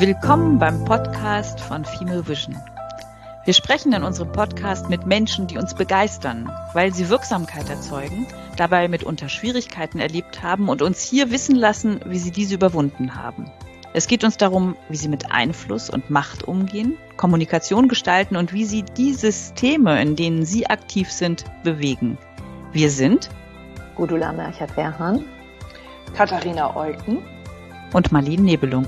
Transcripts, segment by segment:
Willkommen beim Podcast von Female Vision. Wir sprechen in unserem Podcast mit Menschen, die uns begeistern, weil sie Wirksamkeit erzeugen, dabei mitunter Schwierigkeiten erlebt haben und uns hier wissen lassen, wie sie diese überwunden haben. Es geht uns darum, wie sie mit Einfluss und Macht umgehen, Kommunikation gestalten und wie sie die Systeme, in denen sie aktiv sind, bewegen. Wir sind Gudula Merchert-Werhan, Katharina Eucken und Marlene Nebelung.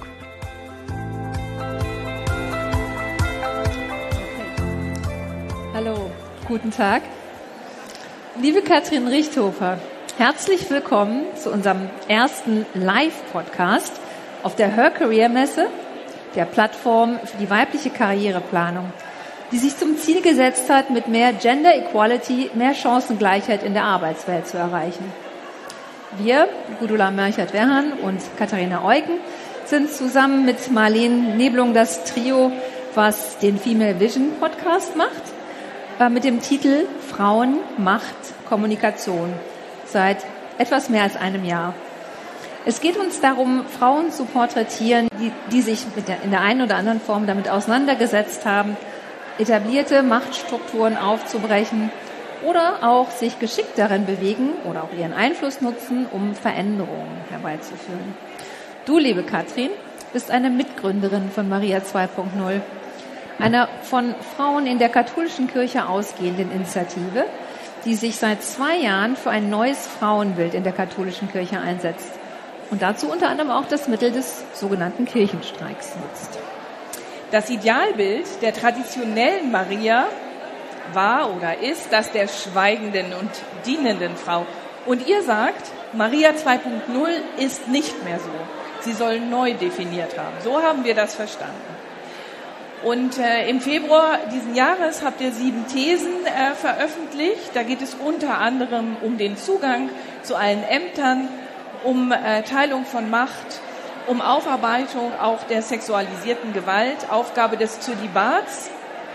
Hallo, guten Tag. Liebe Katrin Richthofer, herzlich willkommen zu unserem ersten Live-Podcast auf der Her Career Messe, der Plattform für die weibliche Karriereplanung, die sich zum Ziel gesetzt hat, mit mehr Gender Equality mehr Chancengleichheit in der Arbeitswelt zu erreichen. Wir, Gudula Merchert-Werhan und Katharina Eucken, sind zusammen mit Marlene Nebelung das Trio, was den Female Vision Podcast macht, mit dem Titel Frauen, Macht, Kommunikation seit etwas mehr als einem Jahr. Es geht uns darum, Frauen zu porträtieren, die sich in der einen oder anderen Form damit auseinandergesetzt haben, etablierte Machtstrukturen aufzubrechen oder auch sich geschickt darin bewegen oder auch ihren Einfluss nutzen, um Veränderungen herbeizuführen. Du, liebe Katrin, bist eine Mitgründerin von Maria 2.0, einer von Frauen in der katholischen Kirche ausgehenden Initiative, die sich seit 2 Jahren für ein neues Frauenbild in der katholischen Kirche einsetzt und dazu unter anderem auch das Mittel des sogenannten Kirchenstreiks nutzt. Das Idealbild der traditionellen Maria war oder ist das der schweigenden und dienenden Frau. Und ihr sagt, Maria 2.0 ist nicht mehr so. Sie soll neu definiert haben. So haben wir das verstanden. Und im Februar diesen Jahres habt ihr 7 Thesen veröffentlicht. Da geht es unter anderem um den Zugang zu allen Ämtern, um Teilung von Macht, um Aufarbeitung auch der sexualisierten Gewalt, Aufgabe des Zölibats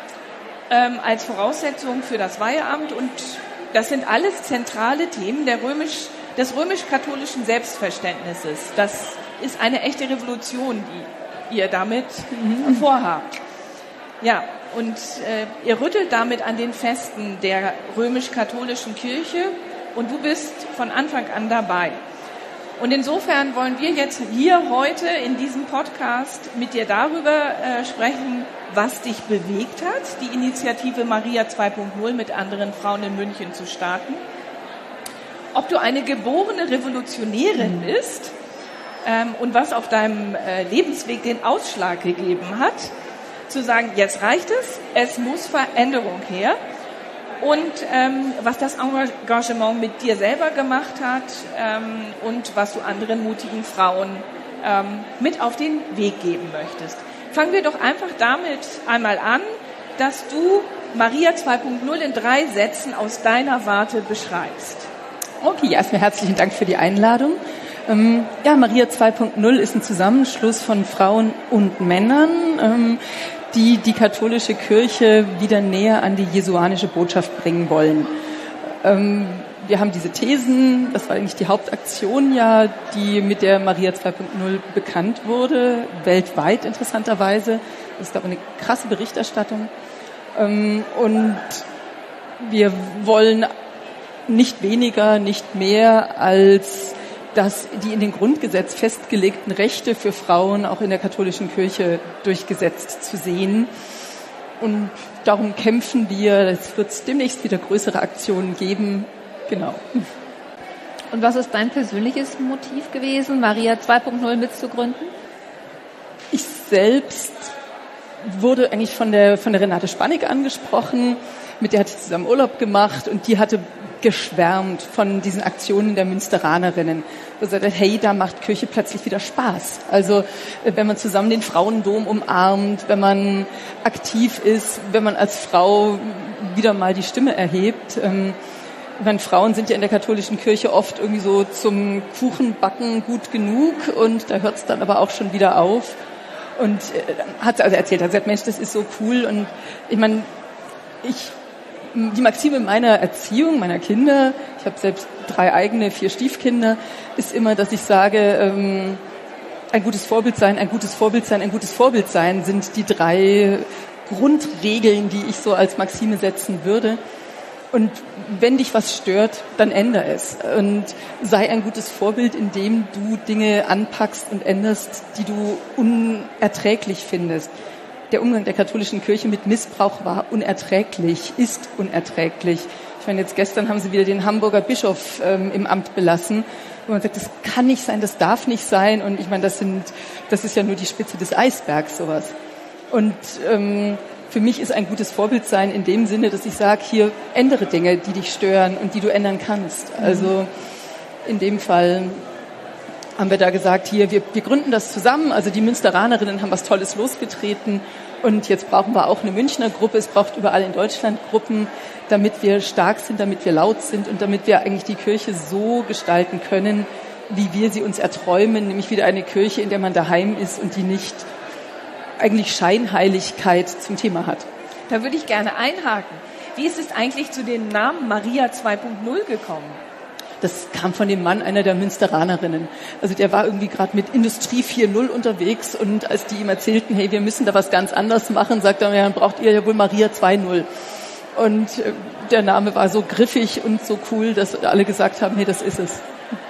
als Voraussetzung für das Weiheamt. Und das sind alles zentrale Themen des römisch-katholischen Selbstverständnisses. Das ist eine echte Revolution, die ihr damit vorhabt. Ja, und ihr rüttelt damit an den Festen der römisch-katholischen Kirche und du bist von Anfang an dabei. Und insofern wollen wir jetzt hier heute in diesem Podcast mit dir darüber sprechen, was dich bewegt hat, die Initiative Maria 2.0 mit anderen Frauen in München zu starten. Ob du eine geborene Revolutionärin bist und was auf deinem Lebensweg den Ausschlag gegeben hat, zu sagen, jetzt reicht es muss Veränderung her. Und was das Engagement mit dir selber gemacht hat und was du anderen mutigen Frauen mit auf den Weg geben möchtest. Fangen wir doch einfach damit einmal an, dass du Maria 2.0 in 3 Sätzen aus deiner Warte beschreibst. Okay, erstmal herzlichen Dank für die Einladung. Maria 2.0 ist ein Zusammenschluss von Frauen und Männern, die die katholische Kirche wieder näher an die jesuanische Botschaft bringen wollen. Wir haben diese Thesen, das war eigentlich die Hauptaktion, die mit der Maria 2.0 bekannt wurde, weltweit interessanterweise. Das ist aber eine krasse Berichterstattung. Und wir wollen nicht weniger, nicht mehr als dass die in den Grundgesetz festgelegten Rechte für Frauen auch in der katholischen Kirche durchgesetzt zu sehen. Und darum kämpfen wir. Es wird demnächst wieder größere Aktionen geben. Genau. Und was ist dein persönliches Motiv gewesen, Maria 2.0 mitzugründen? Ich selbst wurde eigentlich von der Renate Spannig angesprochen. Mit der hatte ich zusammen Urlaub gemacht und die hatte geschwärmt von diesen Aktionen der Münsteranerinnen. Da sagte, hey, da macht Kirche plötzlich wieder Spaß. Also wenn man zusammen den Frauendom umarmt, wenn man aktiv ist, wenn man als Frau wieder mal die Stimme erhebt. Frauen sind ja in der katholischen Kirche oft irgendwie so zum Kuchenbacken gut genug und da hört es dann aber auch schon wieder auf. Und hat sie also erzählt, hat gesagt, Mensch, das ist so cool. Und ich meine, die Maxime meiner Erziehung, meiner Kinder, ich habe selbst 3 eigene, 4 Stiefkinder, ist immer, dass ich sage, ein gutes Vorbild sein, ein gutes Vorbild sein, ein gutes Vorbild sein sind die 3 Grundregeln, die ich so als Maxime setzen würde. Und wenn dich was stört, dann änder es. Und sei ein gutes Vorbild, indem du Dinge anpackst und änderst, die du unerträglich findest. Der Umgang der katholischen Kirche mit Missbrauch war unerträglich, ist unerträglich. Ich meine, jetzt gestern haben sie wieder den Hamburger Bischof im Amt belassen. Und man sagt, das kann nicht sein, das darf nicht sein. Und ich meine, das ist ja nur die Spitze des Eisbergs, sowas. Und für mich ist ein gutes Vorbild sein in dem Sinne, dass ich sage, hier ändere Dinge, die dich stören und die du ändern kannst. Also in dem Fall haben wir da gesagt, hier, wir gründen das zusammen. Also die Münsteranerinnen haben was Tolles losgetreten. Und jetzt brauchen wir auch eine Münchner Gruppe. Es braucht überall in Deutschland Gruppen, damit wir stark sind, damit wir laut sind und damit wir eigentlich die Kirche so gestalten können, wie wir sie uns erträumen, nämlich wieder eine Kirche, in der man daheim ist und die nicht eigentlich Scheinheiligkeit zum Thema hat. Da würde ich gerne einhaken. Wie ist es eigentlich zu dem Namen Maria 2.0 gekommen? Das kam von dem Mann einer der Münsteranerinnen. Also der war irgendwie gerade mit Industrie 4.0 unterwegs und als die ihm erzählten, hey, wir müssen da was ganz anderes machen, sagt er, ja, dann braucht ihr ja wohl Maria 2.0. Und der Name war so griffig und so cool, dass alle gesagt haben, hey, das ist es.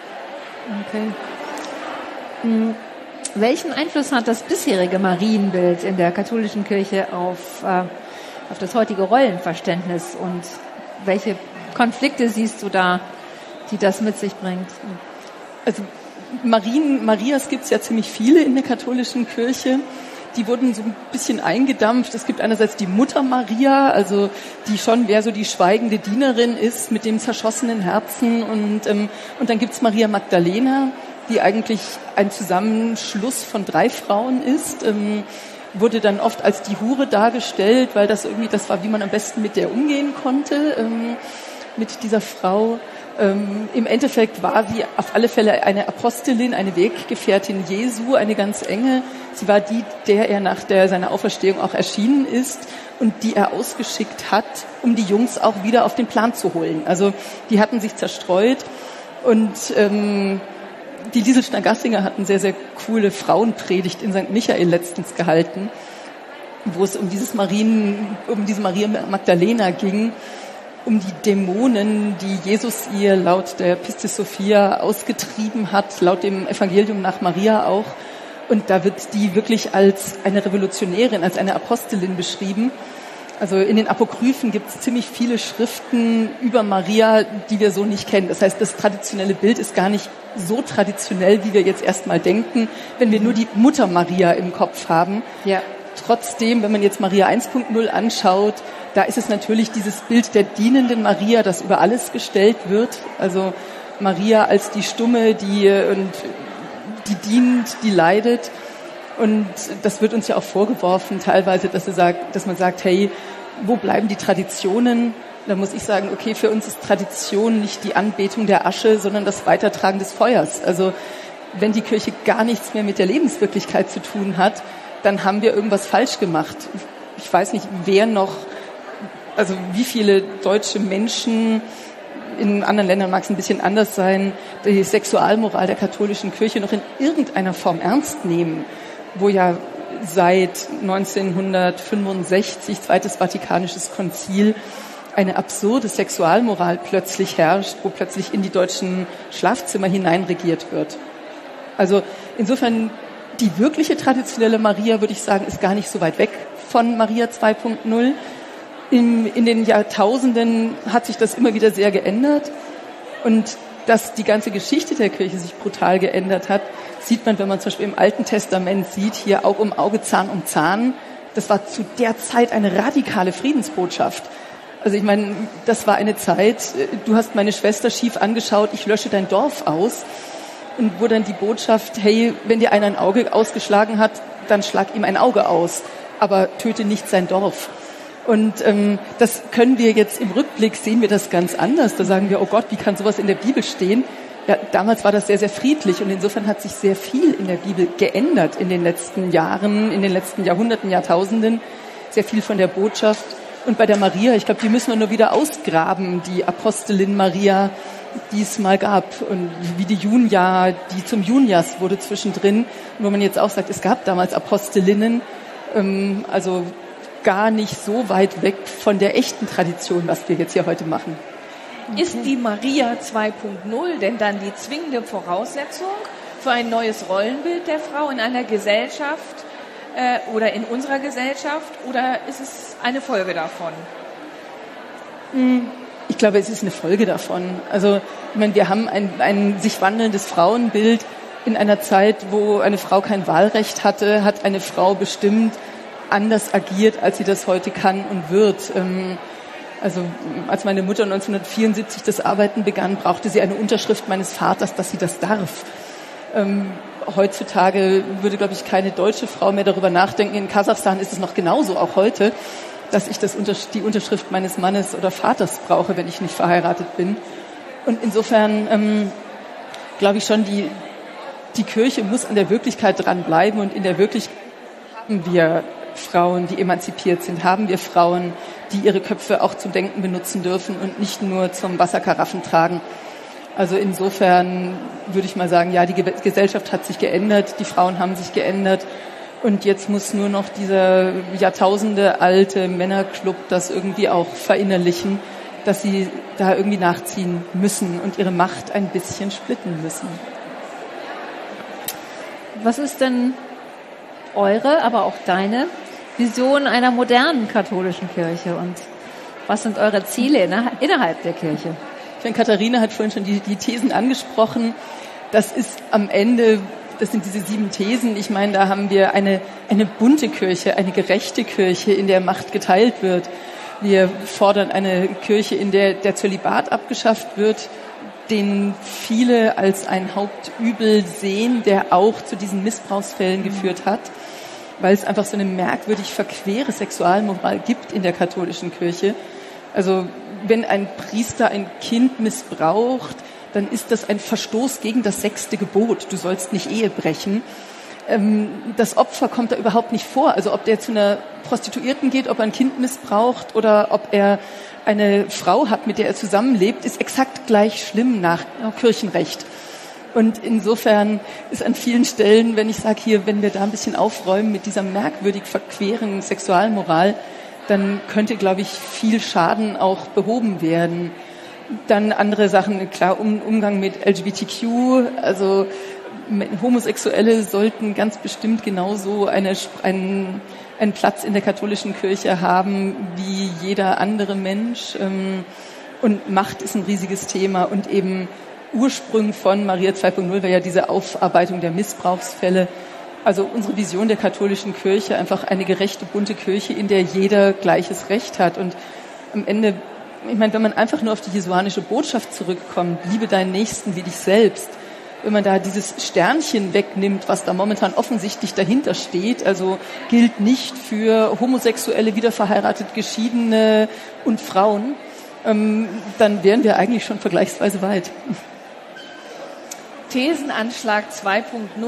Okay. Welchen Einfluss hat das bisherige Marienbild in der katholischen Kirche auf das heutige Rollenverständnis und welche Konflikte siehst du da, die das mit sich bringt? Also Marias gibt es ja ziemlich viele in der katholischen Kirche. Die wurden so ein bisschen eingedampft. Es gibt einerseits die Mutter Maria, also die schon wer so die schweigende Dienerin ist mit dem zerschossenen Herzen. Und dann gibt's Maria Magdalena, die eigentlich ein Zusammenschluss von 3 Frauen ist. Wurde dann oft als die Hure dargestellt, weil das war, wie man am besten mit der umgehen konnte, mit dieser Frau. Im Endeffekt war sie auf alle Fälle eine Apostelin, eine Weggefährtin Jesu, eine ganz enge. Sie war die, der er nach seiner Auferstehung auch erschienen ist und die er ausgeschickt hat, um die Jungs auch wieder auf den Plan zu holen. Also die hatten sich zerstreut und die Liesel Schnarr-Gassinger hat eine sehr, sehr coole Frauenpredigt in St. Michael letztens gehalten, wo es um diese Maria Magdalena ging, um die Dämonen, die Jesus ihr laut der Pistis Sophia ausgetrieben hat, laut dem Evangelium nach Maria auch. Und da wird die wirklich als eine Revolutionärin, als eine Apostelin beschrieben. Also in den Apokryphen gibt es ziemlich viele Schriften über Maria, die wir so nicht kennen. Das heißt, das traditionelle Bild ist gar nicht so traditionell, wie wir jetzt erstmal denken, wenn wir nur die Mutter Maria im Kopf haben. Ja. Trotzdem, wenn man jetzt Maria 1.0 anschaut, da ist es natürlich dieses Bild der dienenden Maria, das über alles gestellt wird. Also Maria als die Stumme, die dient, die leidet. Und das wird uns ja auch vorgeworfen teilweise, dass man sagt, hey, wo bleiben die Traditionen? Da muss ich sagen, okay, für uns ist Tradition nicht die Anbetung der Asche, sondern das Weitertragen des Feuers. Also wenn die Kirche gar nichts mehr mit der Lebenswirklichkeit zu tun hat, dann haben wir irgendwas falsch gemacht. Ich weiß nicht, wie viele deutsche Menschen, in anderen Ländern mag es ein bisschen anders sein, die Sexualmoral der katholischen Kirche noch in irgendeiner Form ernst nehmen, wo ja seit 1965, Zweites Vatikanisches Konzil, eine absurde Sexualmoral plötzlich herrscht, wo plötzlich in die deutschen Schlafzimmer hineinregiert wird. Also insofern, die wirkliche traditionelle Maria, würde ich sagen, ist gar nicht so weit weg von Maria 2.0. In den Jahrtausenden hat sich das immer wieder sehr geändert. Und dass die ganze Geschichte der Kirche sich brutal geändert hat, sieht man, wenn man zum Beispiel im Alten Testament sieht, hier Auge um Auge, Zahn um Zahn. Das war zu der Zeit eine radikale Friedensbotschaft. Also ich meine, das war eine Zeit, du hast meine Schwester schief angeschaut, ich lösche dein Dorf aus. Und wo dann die Botschaft, hey, wenn dir einer ein Auge ausgeschlagen hat, dann schlag ihm ein Auge aus, aber töte nicht sein Dorf. Und das können wir jetzt im Rückblick, sehen wir das ganz anders. Da sagen wir, oh Gott, wie kann sowas in der Bibel stehen? Ja, damals war das sehr, sehr friedlich und insofern hat sich sehr viel in der Bibel geändert in den letzten Jahren, in den letzten Jahrhunderten, Jahrtausenden. Sehr viel von der Botschaft. Und bei der Maria, ich glaube, die müssen wir nur wieder ausgraben, die Apostelin Maria, die es mal gab. Und wie die Junia, die zum Junias wurde zwischendrin, wo man jetzt auch sagt, es gab damals Apostelinnen, also gar nicht so weit weg von der echten Tradition, was wir jetzt hier heute machen. Ist die Maria 2.0 denn dann die zwingende Voraussetzung für ein neues Rollenbild der Frau in einer Gesellschaft oder in unserer Gesellschaft, oder ist es eine Folge davon? Ich glaube, es ist eine Folge davon. Also, ich meine, wir haben ein sich wandelndes Frauenbild. In einer Zeit, wo eine Frau kein Wahlrecht hatte, hat eine Frau bestimmt anders agiert, als sie das heute kann und wird. Also als meine Mutter 1974 das Arbeiten begann, brauchte sie eine Unterschrift meines Vaters, dass sie das darf. Heutzutage würde, glaube ich, keine deutsche Frau mehr darüber nachdenken. In Kasachstan ist es noch genauso, auch heute, dass ich die Unterschrift meines Mannes oder Vaters brauche, wenn ich nicht verheiratet bin. Und insofern glaube ich schon, die Kirche muss an der Wirklichkeit dranbleiben, und in der Wirklichkeit haben wir Frauen, die emanzipiert sind, haben wir Frauen, die ihre Köpfe auch zum Denken benutzen dürfen und nicht nur zum Wasserkaraffen tragen. Also insofern würde ich mal sagen, ja, die Gesellschaft hat sich geändert, die Frauen haben sich geändert, und jetzt muss nur noch dieser Jahrtausende alte Männerclub das irgendwie auch verinnerlichen, dass sie da irgendwie nachziehen müssen und ihre Macht ein bisschen splitten müssen. Was ist denn eure, aber auch deine Vision einer modernen katholischen Kirche, und was sind eure Ziele innerhalb der Kirche? Ich meine, Katharina hat vorhin schon die Thesen angesprochen. Das ist am Ende, das sind diese 7 Thesen. Ich meine, da haben wir eine bunte Kirche, eine gerechte Kirche, in der Macht geteilt wird. Wir fordern eine Kirche, in der der Zölibat abgeschafft wird, den viele als ein Hauptübel sehen, der auch zu diesen Missbrauchsfällen geführt hat, weil es einfach so eine merkwürdig verquere Sexualmoral gibt in der katholischen Kirche. Also wenn ein Priester ein Kind missbraucht, dann ist das ein Verstoß gegen das 6. Gebot. Du sollst nicht Ehe brechen. Das Opfer kommt da überhaupt nicht vor. Also ob der zu einer Prostituierten geht, ob er ein Kind missbraucht oder ob er eine Frau hat, mit der er zusammenlebt, ist exakt gleich schlimm nach Kirchenrecht. Und insofern ist an vielen Stellen, wenn ich sage hier, wenn wir da ein bisschen aufräumen mit dieser merkwürdig verqueren Sexualmoral, dann könnte, glaube ich, viel Schaden auch behoben werden. Dann andere Sachen, klar, Umgang mit LGBTQ, also Homosexuelle sollten ganz bestimmt genauso einen Platz in der katholischen Kirche haben wie jeder andere Mensch. Und Macht ist ein riesiges Thema, und eben Ursprung von Maria 2.0 war ja diese Aufarbeitung der Missbrauchsfälle. Also unsere Vision der katholischen Kirche, einfach eine gerechte, bunte Kirche, in der jeder gleiches Recht hat. Und am Ende, ich meine, wenn man einfach nur auf die jesuanische Botschaft zurückkommt, liebe deinen Nächsten wie dich selbst, wenn man da dieses Sternchen wegnimmt, was da momentan offensichtlich dahinter steht, also gilt nicht für Homosexuelle, wiederverheiratet, Geschiedene und Frauen, dann wären wir eigentlich schon vergleichsweise weit. Thesenanschlag 2.0.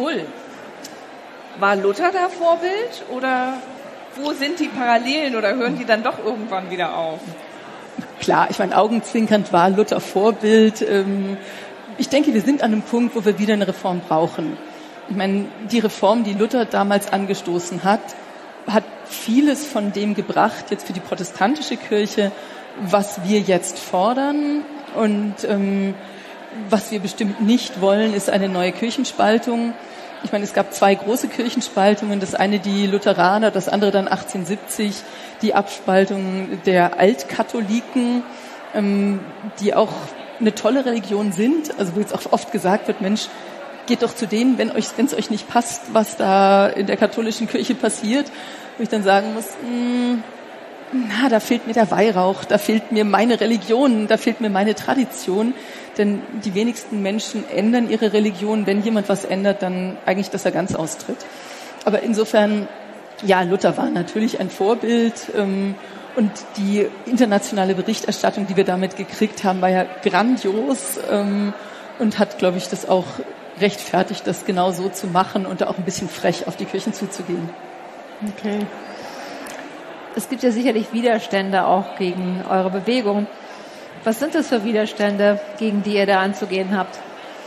War Luther da Vorbild, oder wo sind die Parallelen, oder hören die dann doch irgendwann wieder auf? Klar, ich meine, augenzwinkernd war Luther Vorbild. Ich denke, wir sind an einem Punkt, wo wir wieder eine Reform brauchen. Ich meine, die Reform, die Luther damals angestoßen hat vieles von dem gebracht, jetzt für die protestantische Kirche, was wir jetzt fordern. Und was wir bestimmt nicht wollen, ist eine neue Kirchenspaltung. Ich meine, es gab 2 große Kirchenspaltungen, das eine die Lutheraner, das andere dann 1870, die Abspaltung der Altkatholiken, die auch eine tolle Religion sind, also wo jetzt auch oft gesagt wird, Mensch, geht doch zu denen, wenn es euch nicht passt, was da in der katholischen Kirche passiert, wo ich dann sagen muss, da fehlt mir der Weihrauch, da fehlt mir meine Religion, da fehlt mir meine Tradition, denn die wenigsten Menschen ändern ihre Religion. Wenn jemand was ändert, dann eigentlich, dass er ganz austritt. Aber insofern, ja, Luther war natürlich ein Vorbild, und die internationale Berichterstattung, die wir damit gekriegt haben, war ja grandios, und hat, glaube ich, das auch rechtfertigt, das genau so zu machen und da auch ein bisschen frech auf die Kirchen zuzugehen. Okay. Es gibt ja sicherlich Widerstände auch gegen eure Bewegung. Was sind das für Widerstände, gegen die ihr da anzugehen habt?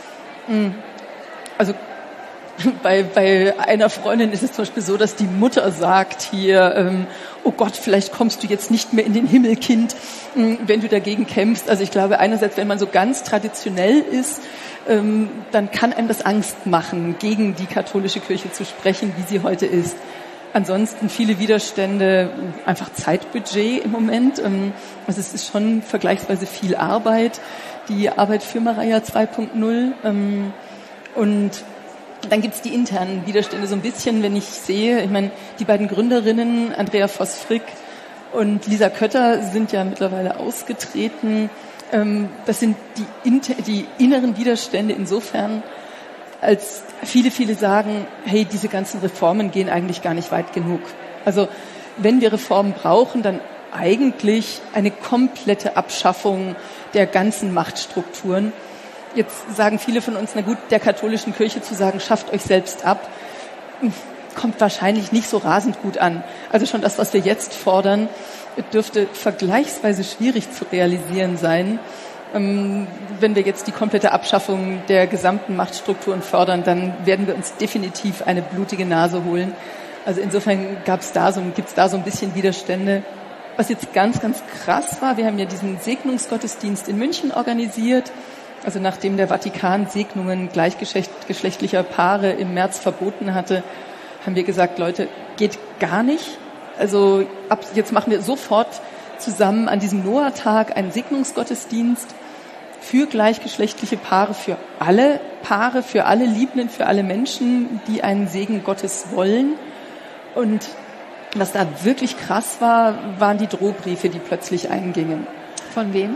Also bei einer Freundin ist es zum Beispiel so, dass die Mutter sagt hier, oh Gott, vielleicht kommst du jetzt nicht mehr in den Himmel, Kind, wenn du dagegen kämpfst. Also ich glaube einerseits, wenn man so ganz traditionell ist, dann kann einem das Angst machen, gegen die katholische Kirche zu sprechen, wie sie heute ist. Ansonsten viele Widerstände, einfach Zeitbudget im Moment. Also es ist schon vergleichsweise viel Arbeit, die Arbeit für Maria 2.0. Und dann gibt's die internen Widerstände so ein bisschen, wenn ich sehe, ich meine, die beiden Gründerinnen, Andrea Voss-Frick und Lisa Kötter, sind ja mittlerweile ausgetreten. Das sind die inneren Widerstände insofern, als viele sagen, hey, diese ganzen Reformen gehen eigentlich gar nicht weit genug. Also wenn wir Reformen brauchen, dann eigentlich eine komplette Abschaffung der ganzen Machtstrukturen. Jetzt sagen viele von uns, na gut, der katholischen Kirche zu sagen, schafft euch selbst ab, kommt wahrscheinlich nicht so rasend gut an. Also schon das, was wir jetzt fordern, dürfte vergleichsweise schwierig zu realisieren sein. Wenn wir jetzt die komplette Abschaffung der gesamten Machtstrukturen fordern, dann werden wir uns definitiv eine blutige Nase holen. Also insofern gibt's da so ein bisschen Widerstände. Was jetzt ganz, ganz krass war, wir haben ja diesen Segnungsgottesdienst in München organisiert. Also nachdem der Vatikan Segnungen gleichgeschlechtlicher Paare im März verboten hatte, haben wir gesagt, Leute, geht gar nicht. Also jetzt machen wir sofort zusammen an diesem Noah-Tag einen Segnungsgottesdienst für gleichgeschlechtliche Paare, für alle Liebenden, für alle Menschen, die einen Segen Gottes wollen. Und was da wirklich krass war, waren die Drohbriefe, die plötzlich eingingen. Von wem?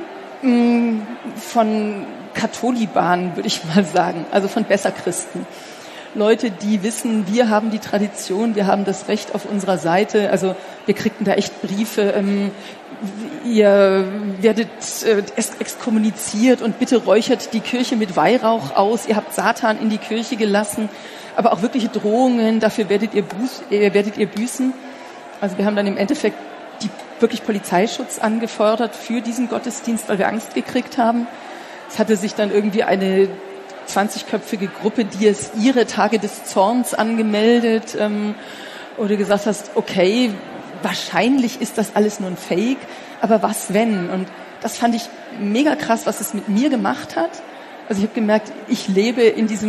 Von Katholibanen, würde ich mal sagen, also von Besserchristen. Leute, die wissen, wir haben die Tradition, wir haben das Recht auf unserer Seite. Also wir kriegten da echt Briefe, ihr werdet exkommuniziert und bitte räuchert die Kirche mit Weihrauch aus, ihr habt Satan in die Kirche gelassen, aber auch wirkliche Drohungen, dafür werdet ihr büßen. Also wir haben dann im Endeffekt wirklich Polizeischutz angefordert für diesen Gottesdienst, weil wir Angst gekriegt haben. Es hatte sich dann irgendwie eine 20-köpfige Gruppe, die es ihre Tage des Zorns angemeldet, oder gesagt hast, okay, wahrscheinlich ist das alles nur ein Fake, aber was wenn? Und das fand ich mega krass, was es mit mir gemacht hat. Also ich habe gemerkt, ich lebe in dieser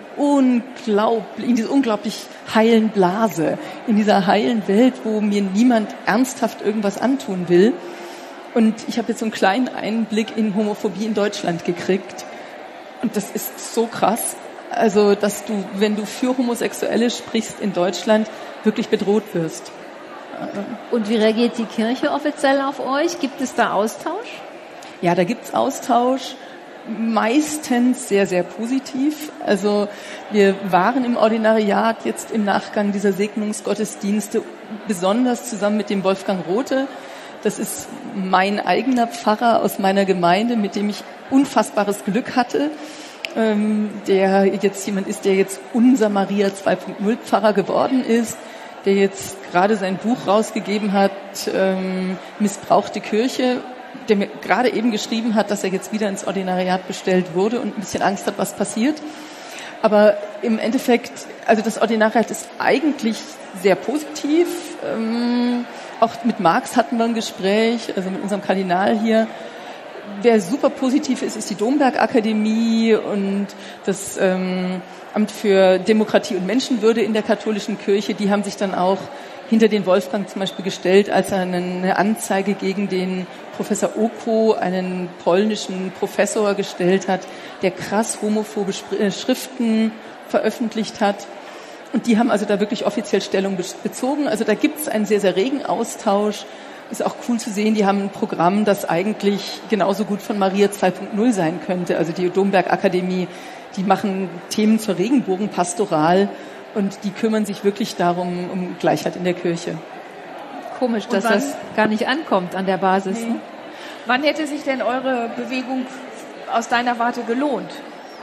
unglaublich heilen Blase, in dieser heilen Welt, wo mir niemand ernsthaft irgendwas antun will. Und ich habe jetzt so einen kleinen Einblick in Homophobie in Deutschland gekriegt. Und das ist so krass. Also, dass du, wenn du für Homosexuelle sprichst in Deutschland, wirklich bedroht wirst. Und wie reagiert die Kirche offiziell auf euch? Gibt es da Austausch? Ja, da gibt's Austausch. Meistens sehr, sehr positiv. Also wir waren im Ordinariat jetzt im Nachgang dieser Segnungsgottesdienste besonders zusammen mit dem Wolfgang Rothe. Das ist mein eigener Pfarrer aus meiner Gemeinde, mit dem ich unfassbares Glück hatte, der jetzt jemand ist, der jetzt unser Maria 2.0 Pfarrer geworden ist, der jetzt gerade sein Buch rausgegeben hat, Missbrauchte Kirche, der mir gerade eben geschrieben hat, dass er jetzt wieder ins Ordinariat bestellt wurde und ein bisschen Angst hat, was passiert. Aber im Endeffekt, also das Ordinariat ist eigentlich sehr positiv. Auch mit Marx hatten wir ein Gespräch, also mit unserem Kardinal hier. Wer super positiv ist, ist die Domberg-Akademie und das Amt für Demokratie und Menschenwürde in der katholischen Kirche. Die haben sich dann auch hinter den Wolfgang zum Beispiel gestellt, als er eine Anzeige gegen den Professor Oko, einen polnischen Professor, gestellt hat, der krass homophobe Schriften veröffentlicht hat. Und die haben also da wirklich offiziell Stellung bezogen. Also da gibt es einen sehr, sehr regen Austausch. Ist auch cool zu sehen, die haben ein Programm, das eigentlich genauso gut von Maria 2.0 sein könnte. Also die Domberg-Akademie, die machen Themen zur Regenbogenpastoral und die kümmern sich wirklich darum, um Gleichheit in der Kirche. Komisch, dass das gar nicht ankommt an der Basis. Nee. Ne? Wann hätte sich denn eure Bewegung aus deiner Warte gelohnt?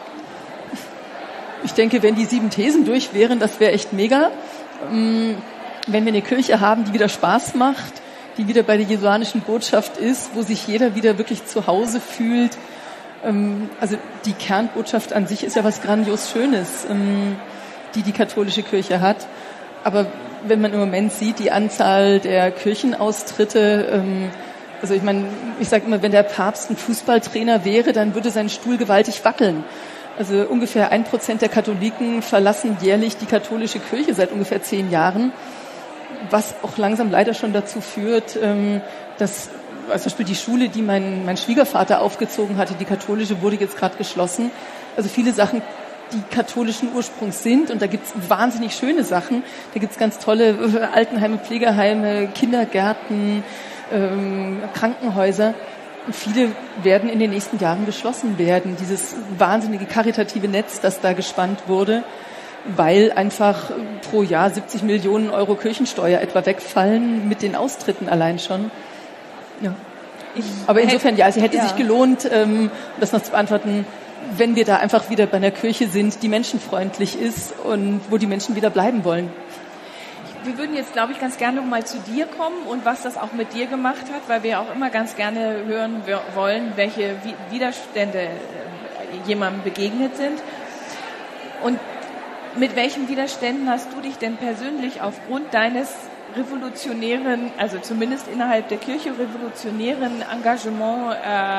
Ich denke, wenn die 7 Thesen durch wären, das wäre echt mega. Wenn wir eine Kirche haben, die wieder Spaß macht, die wieder bei der jesuanischen Botschaft ist, wo sich jeder wieder wirklich zu Hause fühlt. Also die Kernbotschaft an sich ist ja was grandios Schönes, die katholische Kirche hat. Aber wenn man im Moment sieht, die Anzahl der Kirchenaustritte, also ich sage immer, wenn der Papst ein Fußballtrainer wäre, dann würde sein Stuhl gewaltig wackeln. Also ungefähr 1% der Katholiken verlassen jährlich die katholische Kirche seit ungefähr 10 Jahren, was auch langsam leider schon dazu führt, dass zum Beispiel die Schule, die mein Schwiegervater aufgezogen hatte, die katholische, wurde jetzt gerade geschlossen. Also viele Sachen, die katholischen Ursprungs sind, und da gibt's wahnsinnig schöne Sachen. Da gibt's ganz tolle Altenheime, Pflegeheime, Kindergärten, Krankenhäuser. Und viele werden in den nächsten Jahren geschlossen werden. Dieses wahnsinnige karitative Netz, das da gespannt wurde, weil einfach pro Jahr 70 Millionen Euro Kirchensteuer etwa wegfallen mit den Austritten allein schon. Ja. Aber insofern, ja, es hätte sich gelohnt, das noch zu beantworten, wenn wir da einfach wieder bei einer Kirche sind, die menschenfreundlich ist und wo die Menschen wieder bleiben wollen. Wir würden jetzt, glaube ich, ganz gerne noch mal zu dir kommen und was das auch mit dir gemacht hat, weil wir auch immer ganz gerne hören wollen, welche Widerstände jemandem begegnet sind. Und mit welchen Widerständen hast du dich denn persönlich aufgrund deines revolutionären, also zumindest innerhalb der Kirche revolutionären Engagement,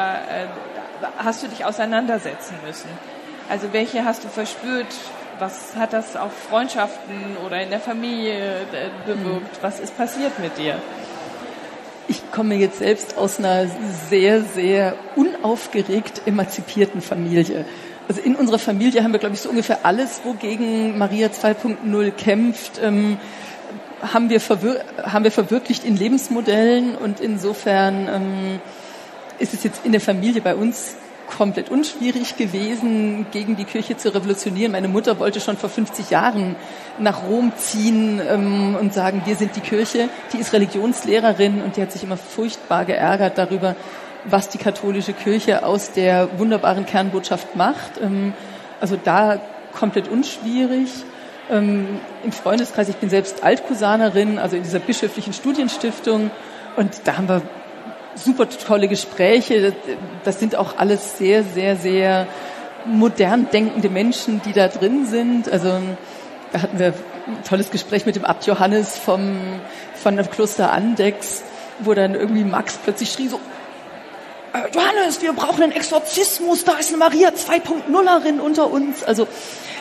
hast du dich auseinandersetzen müssen? Also welche hast du verspürt? Was hat das auf Freundschaften oder in der Familie bewirkt? Was ist passiert mit dir? Ich komme jetzt selbst aus einer sehr, sehr unaufgeregt emanzipierten Familie. Also in unserer Familie haben wir, glaube ich, so ungefähr alles, wogegen Maria 2.0 kämpft, haben wir verwirklicht in Lebensmodellen, und insofern ist es jetzt in der Familie bei uns komplett unschwierig gewesen, gegen die Kirche zu revolutionieren. Meine Mutter wollte schon vor 50 Jahren nach Rom ziehen und sagen, wir sind die Kirche. Die ist Religionslehrerin und die hat sich immer furchtbar geärgert darüber, was die katholische Kirche aus der wunderbaren Kernbotschaft macht. Also da komplett unschwierig. Im Freundeskreis, ich bin selbst Altkusanerin, also in dieser bischöflichen Studienstiftung, und da haben wir super tolle Gespräche. Das sind auch alles sehr, sehr, sehr modern denkende Menschen, die da drin sind. Also da hatten wir ein tolles Gespräch mit dem Abt Johannes von dem Kloster Andechs, wo dann irgendwie Max plötzlich schrie so, Johannes, wir brauchen einen Exorzismus, da ist eine Maria 2.0erin unter uns. Also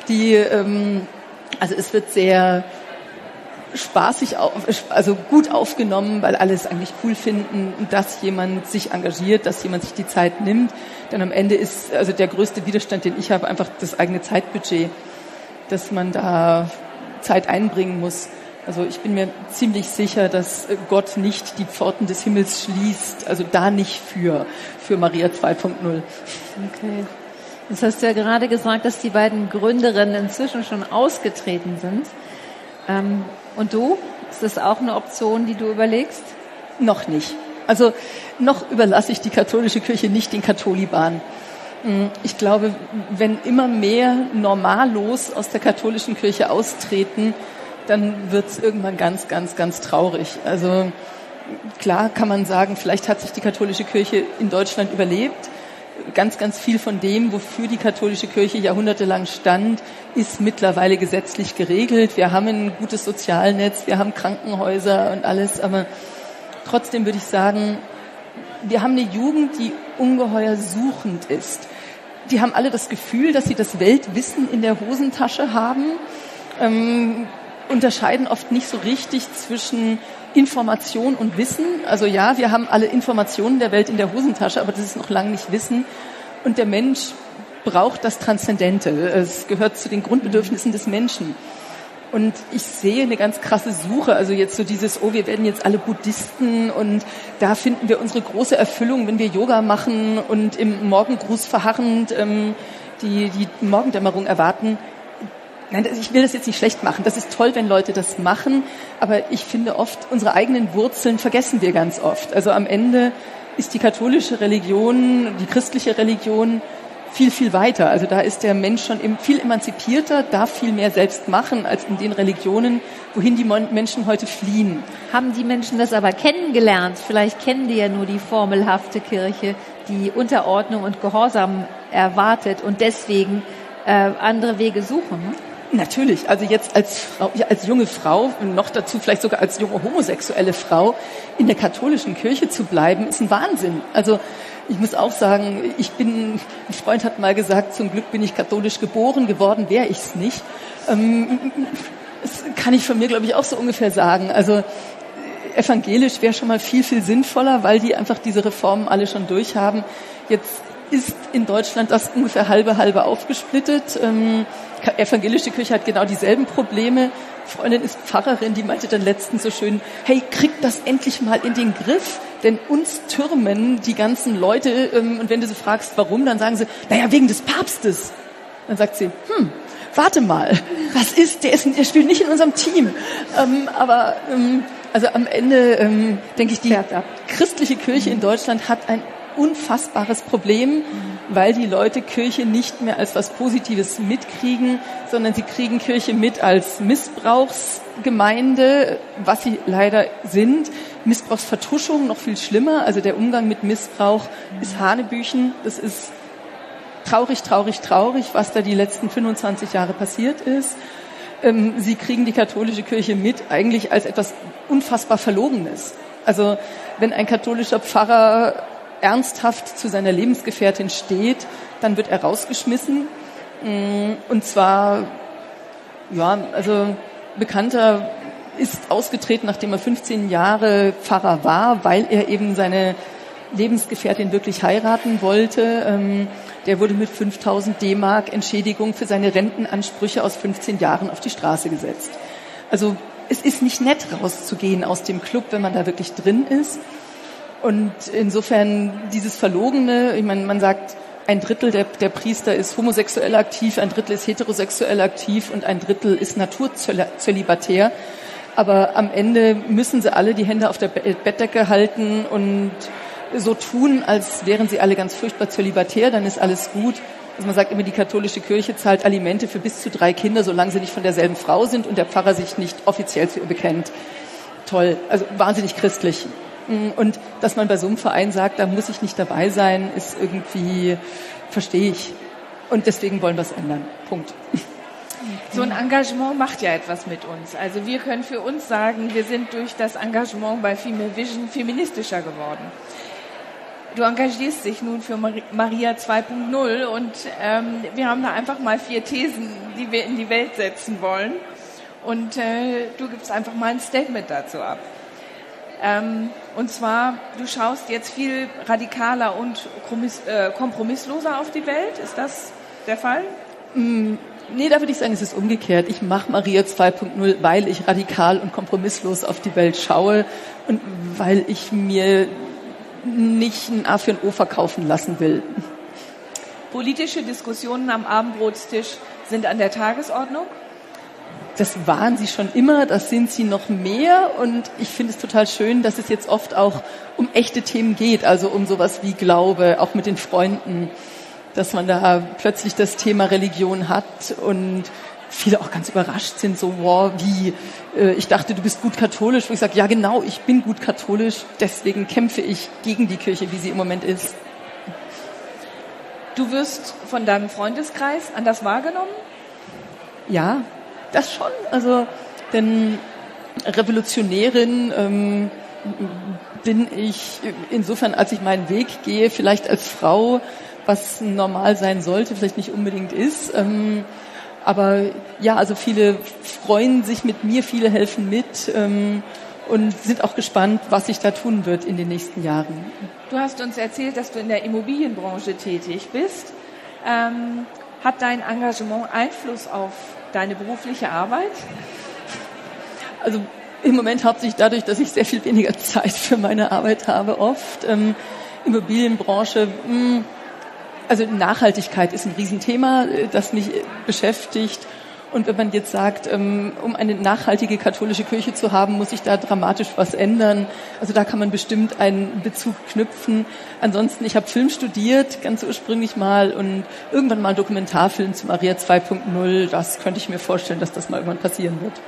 es wird sehr spaßig, also gut aufgenommen, weil alle es eigentlich cool finden, dass jemand sich engagiert, dass jemand sich die Zeit nimmt. Denn am Ende ist also der größte Widerstand, den ich habe, einfach das eigene Zeitbudget, dass man da Zeit einbringen muss. Also ich bin mir ziemlich sicher, dass Gott nicht die Pforten des Himmels schließt, also da nicht für Maria 2.0. Okay. Jetzt hast du ja gerade gesagt, dass die beiden Gründerinnen inzwischen schon ausgetreten sind. Und du? Ist das auch eine Option, die du überlegst? Noch nicht. Also noch überlasse ich die katholische Kirche nicht den Katholiban. Ich glaube, wenn immer mehr Normalos aus der katholischen Kirche austreten, dann wird es irgendwann ganz, ganz, ganz traurig. Also klar kann man sagen, vielleicht hat sich die katholische Kirche in Deutschland überlebt. Ganz, ganz viel von dem, wofür die katholische Kirche jahrhundertelang stand, ist mittlerweile gesetzlich geregelt. Wir haben ein gutes Sozialnetz, wir haben Krankenhäuser und alles, aber trotzdem würde ich sagen, wir haben eine Jugend, die ungeheuer suchend ist. Die haben alle das Gefühl, dass sie das Weltwissen in der Hosentasche haben, unterscheiden oft nicht so richtig zwischen Information und Wissen. Also ja, wir haben alle Informationen der Welt in der Hosentasche, aber das ist noch lange nicht Wissen. Und der Mensch braucht das Transzendente. Es gehört zu den Grundbedürfnissen des Menschen. Und ich sehe eine ganz krasse Suche, also jetzt so dieses, wir werden jetzt alle Buddhisten und da finden wir unsere große Erfüllung, wenn wir Yoga machen und im Morgengruß verharrend die Morgendämmerung erwarten. Nein, ich will das jetzt nicht schlecht machen. Das ist toll, wenn Leute das machen, aber ich finde oft, unsere eigenen Wurzeln vergessen wir ganz oft. Also am Ende ist die katholische Religion, die christliche Religion viel, viel weiter. Also da ist der Mensch schon viel emanzipierter, darf viel mehr selbst machen als in den Religionen, wohin die Menschen heute fliehen. Haben die Menschen das aber kennengelernt? Vielleicht kennen die ja nur die formelhafte Kirche, die Unterordnung und Gehorsam erwartet und deswegen andere Wege suchen. Natürlich, also jetzt als junge Frau, noch dazu vielleicht sogar als junge homosexuelle Frau, in der katholischen Kirche zu bleiben, ist ein Wahnsinn. Also ich muss auch sagen, ein Freund hat mal gesagt, zum Glück bin ich katholisch geboren, geworden wäre ich es nicht. Das kann ich von mir, glaube ich, auch so ungefähr sagen. Also evangelisch wäre schon mal viel, viel sinnvoller, weil die einfach diese Reformen alle schon durchhaben. Jetzt ist in Deutschland das ungefähr halbe aufgesplittet. Evangelische Kirche hat genau dieselben Probleme. Eine Freundin ist Pfarrerin, die meinte dann letztens so schön, hey, kriegt das endlich mal in den Griff, denn uns türmen die ganzen Leute, und wenn du sie fragst, warum, dann sagen sie, naja, wegen des Papstes. Dann sagt sie, warte mal, was ist, der spielt nicht in unserem Team. Also am Ende, denke ich, die christliche Kirche in Deutschland hat ein unfassbares Problem, weil die Leute Kirche nicht mehr als was Positives mitkriegen, sondern sie kriegen Kirche mit als Missbrauchsgemeinde, was sie leider sind. Missbrauchsvertuschung noch viel schlimmer, also der Umgang mit Missbrauch ist Hanebüchen. Das ist traurig, was da die letzten 25 Jahre passiert ist. Sie kriegen die katholische Kirche mit eigentlich als etwas unfassbar Verlogenes. Also wenn ein katholischer Pfarrer ernsthaft zu seiner Lebensgefährtin steht, dann wird er rausgeschmissen. Und zwar, Bekannter ist ausgetreten, nachdem er 15 Jahre Pfarrer war, weil er eben seine Lebensgefährtin wirklich heiraten wollte. Der wurde mit 5.000 D-Mark Entschädigung für seine Rentenansprüche aus 15 Jahren auf die Straße gesetzt. Also es ist nicht nett, rauszugehen aus dem Club, wenn man da wirklich drin ist. Und insofern dieses Verlogene, ich meine, man sagt, 1/3 der Priester ist homosexuell aktiv, 1/3 ist heterosexuell aktiv und 1/3 ist naturzölibatär. Aber am Ende müssen sie alle die Hände auf der Bettdecke halten und so tun, als wären sie alle ganz furchtbar zölibatär, dann ist alles gut. Also man sagt immer, die katholische Kirche zahlt Alimente für bis zu 3 Kinder, solange sie nicht von derselben Frau sind und der Pfarrer sich nicht offiziell zu ihr bekennt. Toll, also wahnsinnig christlich. Und dass man bei so einem Verein sagt, da muss ich nicht dabei sein, ist irgendwie, verstehe ich. Und deswegen wollen wir es ändern. Punkt. So ein Engagement macht ja etwas mit uns. Also wir können für uns sagen, wir sind durch das Engagement bei Female Vision feministischer geworden. Du engagierst dich nun für Maria 2.0 und wir haben da einfach mal 4 Thesen, die wir in die Welt setzen wollen. Und du gibst einfach mal ein Statement dazu ab. Und zwar, du schaust jetzt viel radikaler und kompromissloser auf die Welt. Ist das der Fall? Nee, da würde ich sagen, es ist umgekehrt. Ich mache Maria 2.0, weil ich radikal und kompromisslos auf die Welt schaue und weil ich mir nicht ein A für ein O verkaufen lassen will. Politische Diskussionen am Abendbrotstisch sind an der Tagesordnung? Das waren sie schon immer, das sind sie noch mehr und ich finde es total schön, dass es jetzt oft auch um echte Themen geht, also um sowas wie Glaube, auch mit den Freunden, dass man da plötzlich das Thema Religion hat und viele auch ganz überrascht sind, so, wow, wie, ich dachte, du bist gut katholisch, wo ich sage, ja genau, ich bin gut katholisch, deswegen kämpfe ich gegen die Kirche, wie sie im Moment ist. Du wirst von deinem Freundeskreis anders wahrgenommen? Ja, das schon, also, denn Revolutionärin bin ich insofern, als ich meinen Weg gehe, vielleicht als Frau, was normal sein sollte, vielleicht nicht unbedingt ist, aber ja, also viele freuen sich mit mir, viele helfen mit und sind auch gespannt, was sich da tun wird in den nächsten Jahren. Du hast uns erzählt, dass du in der Immobilienbranche tätig bist. Hat dein Engagement Einfluss auf deine berufliche Arbeit? Also im Moment hauptsächlich dadurch, dass ich sehr viel weniger Zeit für meine Arbeit habe, oft. Immobilienbranche, also Nachhaltigkeit ist ein Riesenthema, das mich beschäftigt. Und wenn man jetzt sagt, um eine nachhaltige katholische Kirche zu haben, muss sich da dramatisch was ändern. Also da kann man bestimmt einen Bezug knüpfen. Ansonsten, ich habe Film studiert, ganz ursprünglich mal, und irgendwann mal einen Dokumentarfilm zu Maria 2.0. Das könnte ich mir vorstellen, dass das mal irgendwann passieren wird.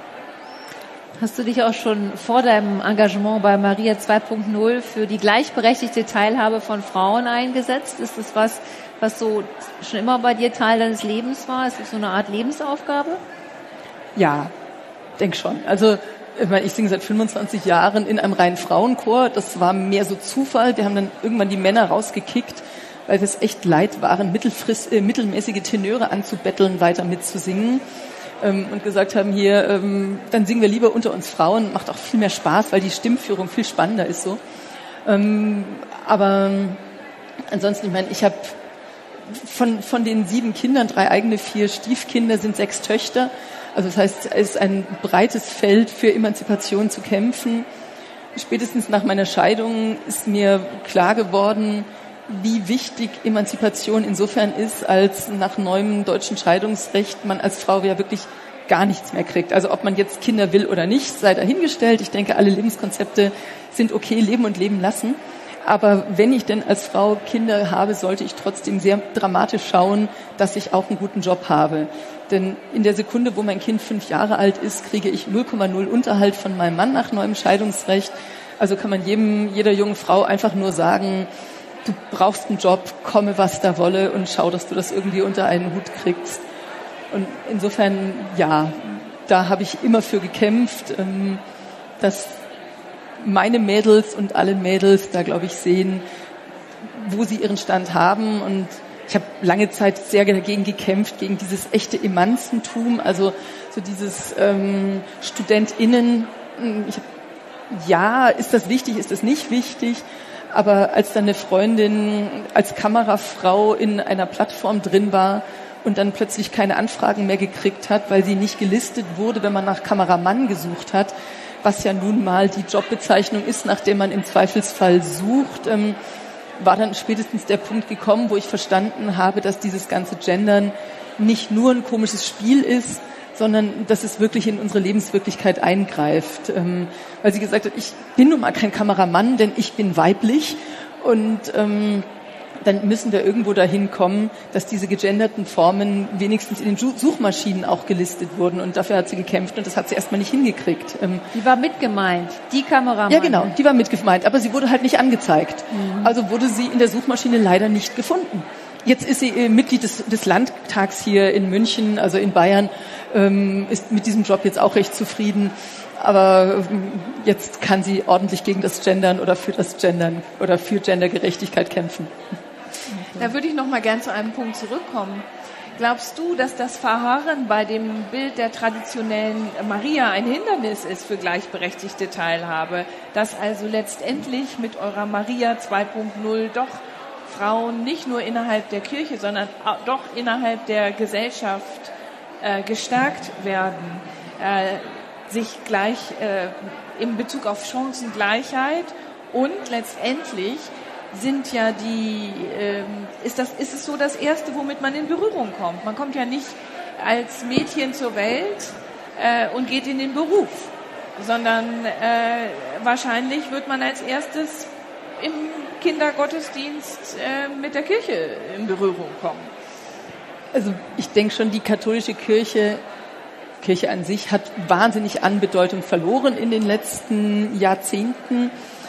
Hast du dich auch schon vor deinem Engagement bei Maria 2.0 für die gleichberechtigte Teilhabe von Frauen eingesetzt? Ist das was so schon immer bei dir Teil deines Lebens war? Ist das so eine Art Lebensaufgabe? Ja, denk schon. Also ich singe seit 25 Jahren in einem reinen Frauenchor. Das war mehr so Zufall. Wir haben dann irgendwann die Männer rausgekickt, weil wir es echt leid waren, mittelmäßige Tenöre anzubetteln, weiter mitzusingen. Und gesagt haben, hier, dann singen wir lieber unter uns Frauen, macht auch viel mehr Spaß, weil die Stimmführung viel spannender ist so. Aber ansonsten, ich meine, ich habe von den 7 Kindern 3 eigene, 4 Stiefkinder, sind 6 Töchter. Also das heißt, es ist ein breites Feld für Emanzipation zu kämpfen. Spätestens nach meiner Scheidung ist mir klar geworden, wie wichtig Emanzipation insofern ist, als nach neuem deutschen Scheidungsrecht man als Frau ja wirklich gar nichts mehr kriegt. Also ob man jetzt Kinder will oder nicht, sei dahingestellt. Ich denke, alle Lebenskonzepte sind okay, leben und leben lassen. Aber wenn ich denn als Frau Kinder habe, sollte ich trotzdem sehr dramatisch schauen, dass ich auch einen guten Job habe. Denn in der Sekunde, wo mein Kind 5 Jahre alt ist, kriege ich 0,0 Unterhalt von meinem Mann nach neuem Scheidungsrecht. Also kann man jeder jungen Frau einfach nur sagen, du brauchst einen Job, komme was da wolle und schau, dass du das irgendwie unter einen Hut kriegst. Und insofern, ja, da habe ich immer für gekämpft, dass meine Mädels und alle Mädels da, glaube ich, sehen, wo sie ihren Stand haben. Und ich habe lange Zeit sehr dagegen gekämpft, gegen dieses echte Emanzentum, also so dieses StudentInnen. Ja, ist das wichtig, ist das nicht wichtig? Aber als dann eine Freundin als Kamerafrau in einer Plattform drin war und dann plötzlich keine Anfragen mehr gekriegt hat, weil sie nicht gelistet wurde, wenn man nach Kameramann gesucht hat, was ja nun mal die Jobbezeichnung ist, nach der man im Zweifelsfall sucht, war dann spätestens der Punkt gekommen, wo ich verstanden habe, dass dieses ganze Gendern nicht nur ein komisches Spiel ist, sondern dass es wirklich in unsere Lebenswirklichkeit eingreift. Weil sie gesagt hat, ich bin nun mal kein Kameramann, denn ich bin weiblich. Und dann müssen wir irgendwo dahin kommen, dass diese gegenderten Formen wenigstens in den Suchmaschinen auch gelistet wurden. Und dafür hat sie gekämpft und das hat sie erstmal nicht hingekriegt. Die war mitgemeint, die Kameramann. Ja, genau, die war mitgemeint, aber sie wurde halt nicht angezeigt. Also wurde sie in der Suchmaschine leider nicht gefunden. Jetzt ist sie Mitglied des Landtags hier in München, also in Bayern, ist mit diesem Job jetzt auch recht zufrieden. Aber jetzt kann sie ordentlich gegen das Gendern oder für das Gendern oder für Gendergerechtigkeit kämpfen. Da würde ich noch mal gern zu einem Punkt zurückkommen. Glaubst du, dass das Verharren bei dem Bild der traditionellen Maria ein Hindernis ist für gleichberechtigte Teilhabe? Dass also letztendlich mit eurer Maria 2.0 doch Frauen nicht nur innerhalb der Kirche, sondern doch innerhalb der Gesellschaft gestärkt werden, sich gleich in Bezug auf Chancengleichheit und letztendlich sind ja ist es so das Erste, womit man in Berührung kommt. Man kommt ja nicht als Mädchen zur Welt und geht in den Beruf, sondern wahrscheinlich wird man als erstes im Kindergottesdienst mit der Kirche in Berührung kommen. Also ich denke schon, die katholische Kirche an sich hat wahnsinnig an Bedeutung verloren in den letzten Jahrzehnten.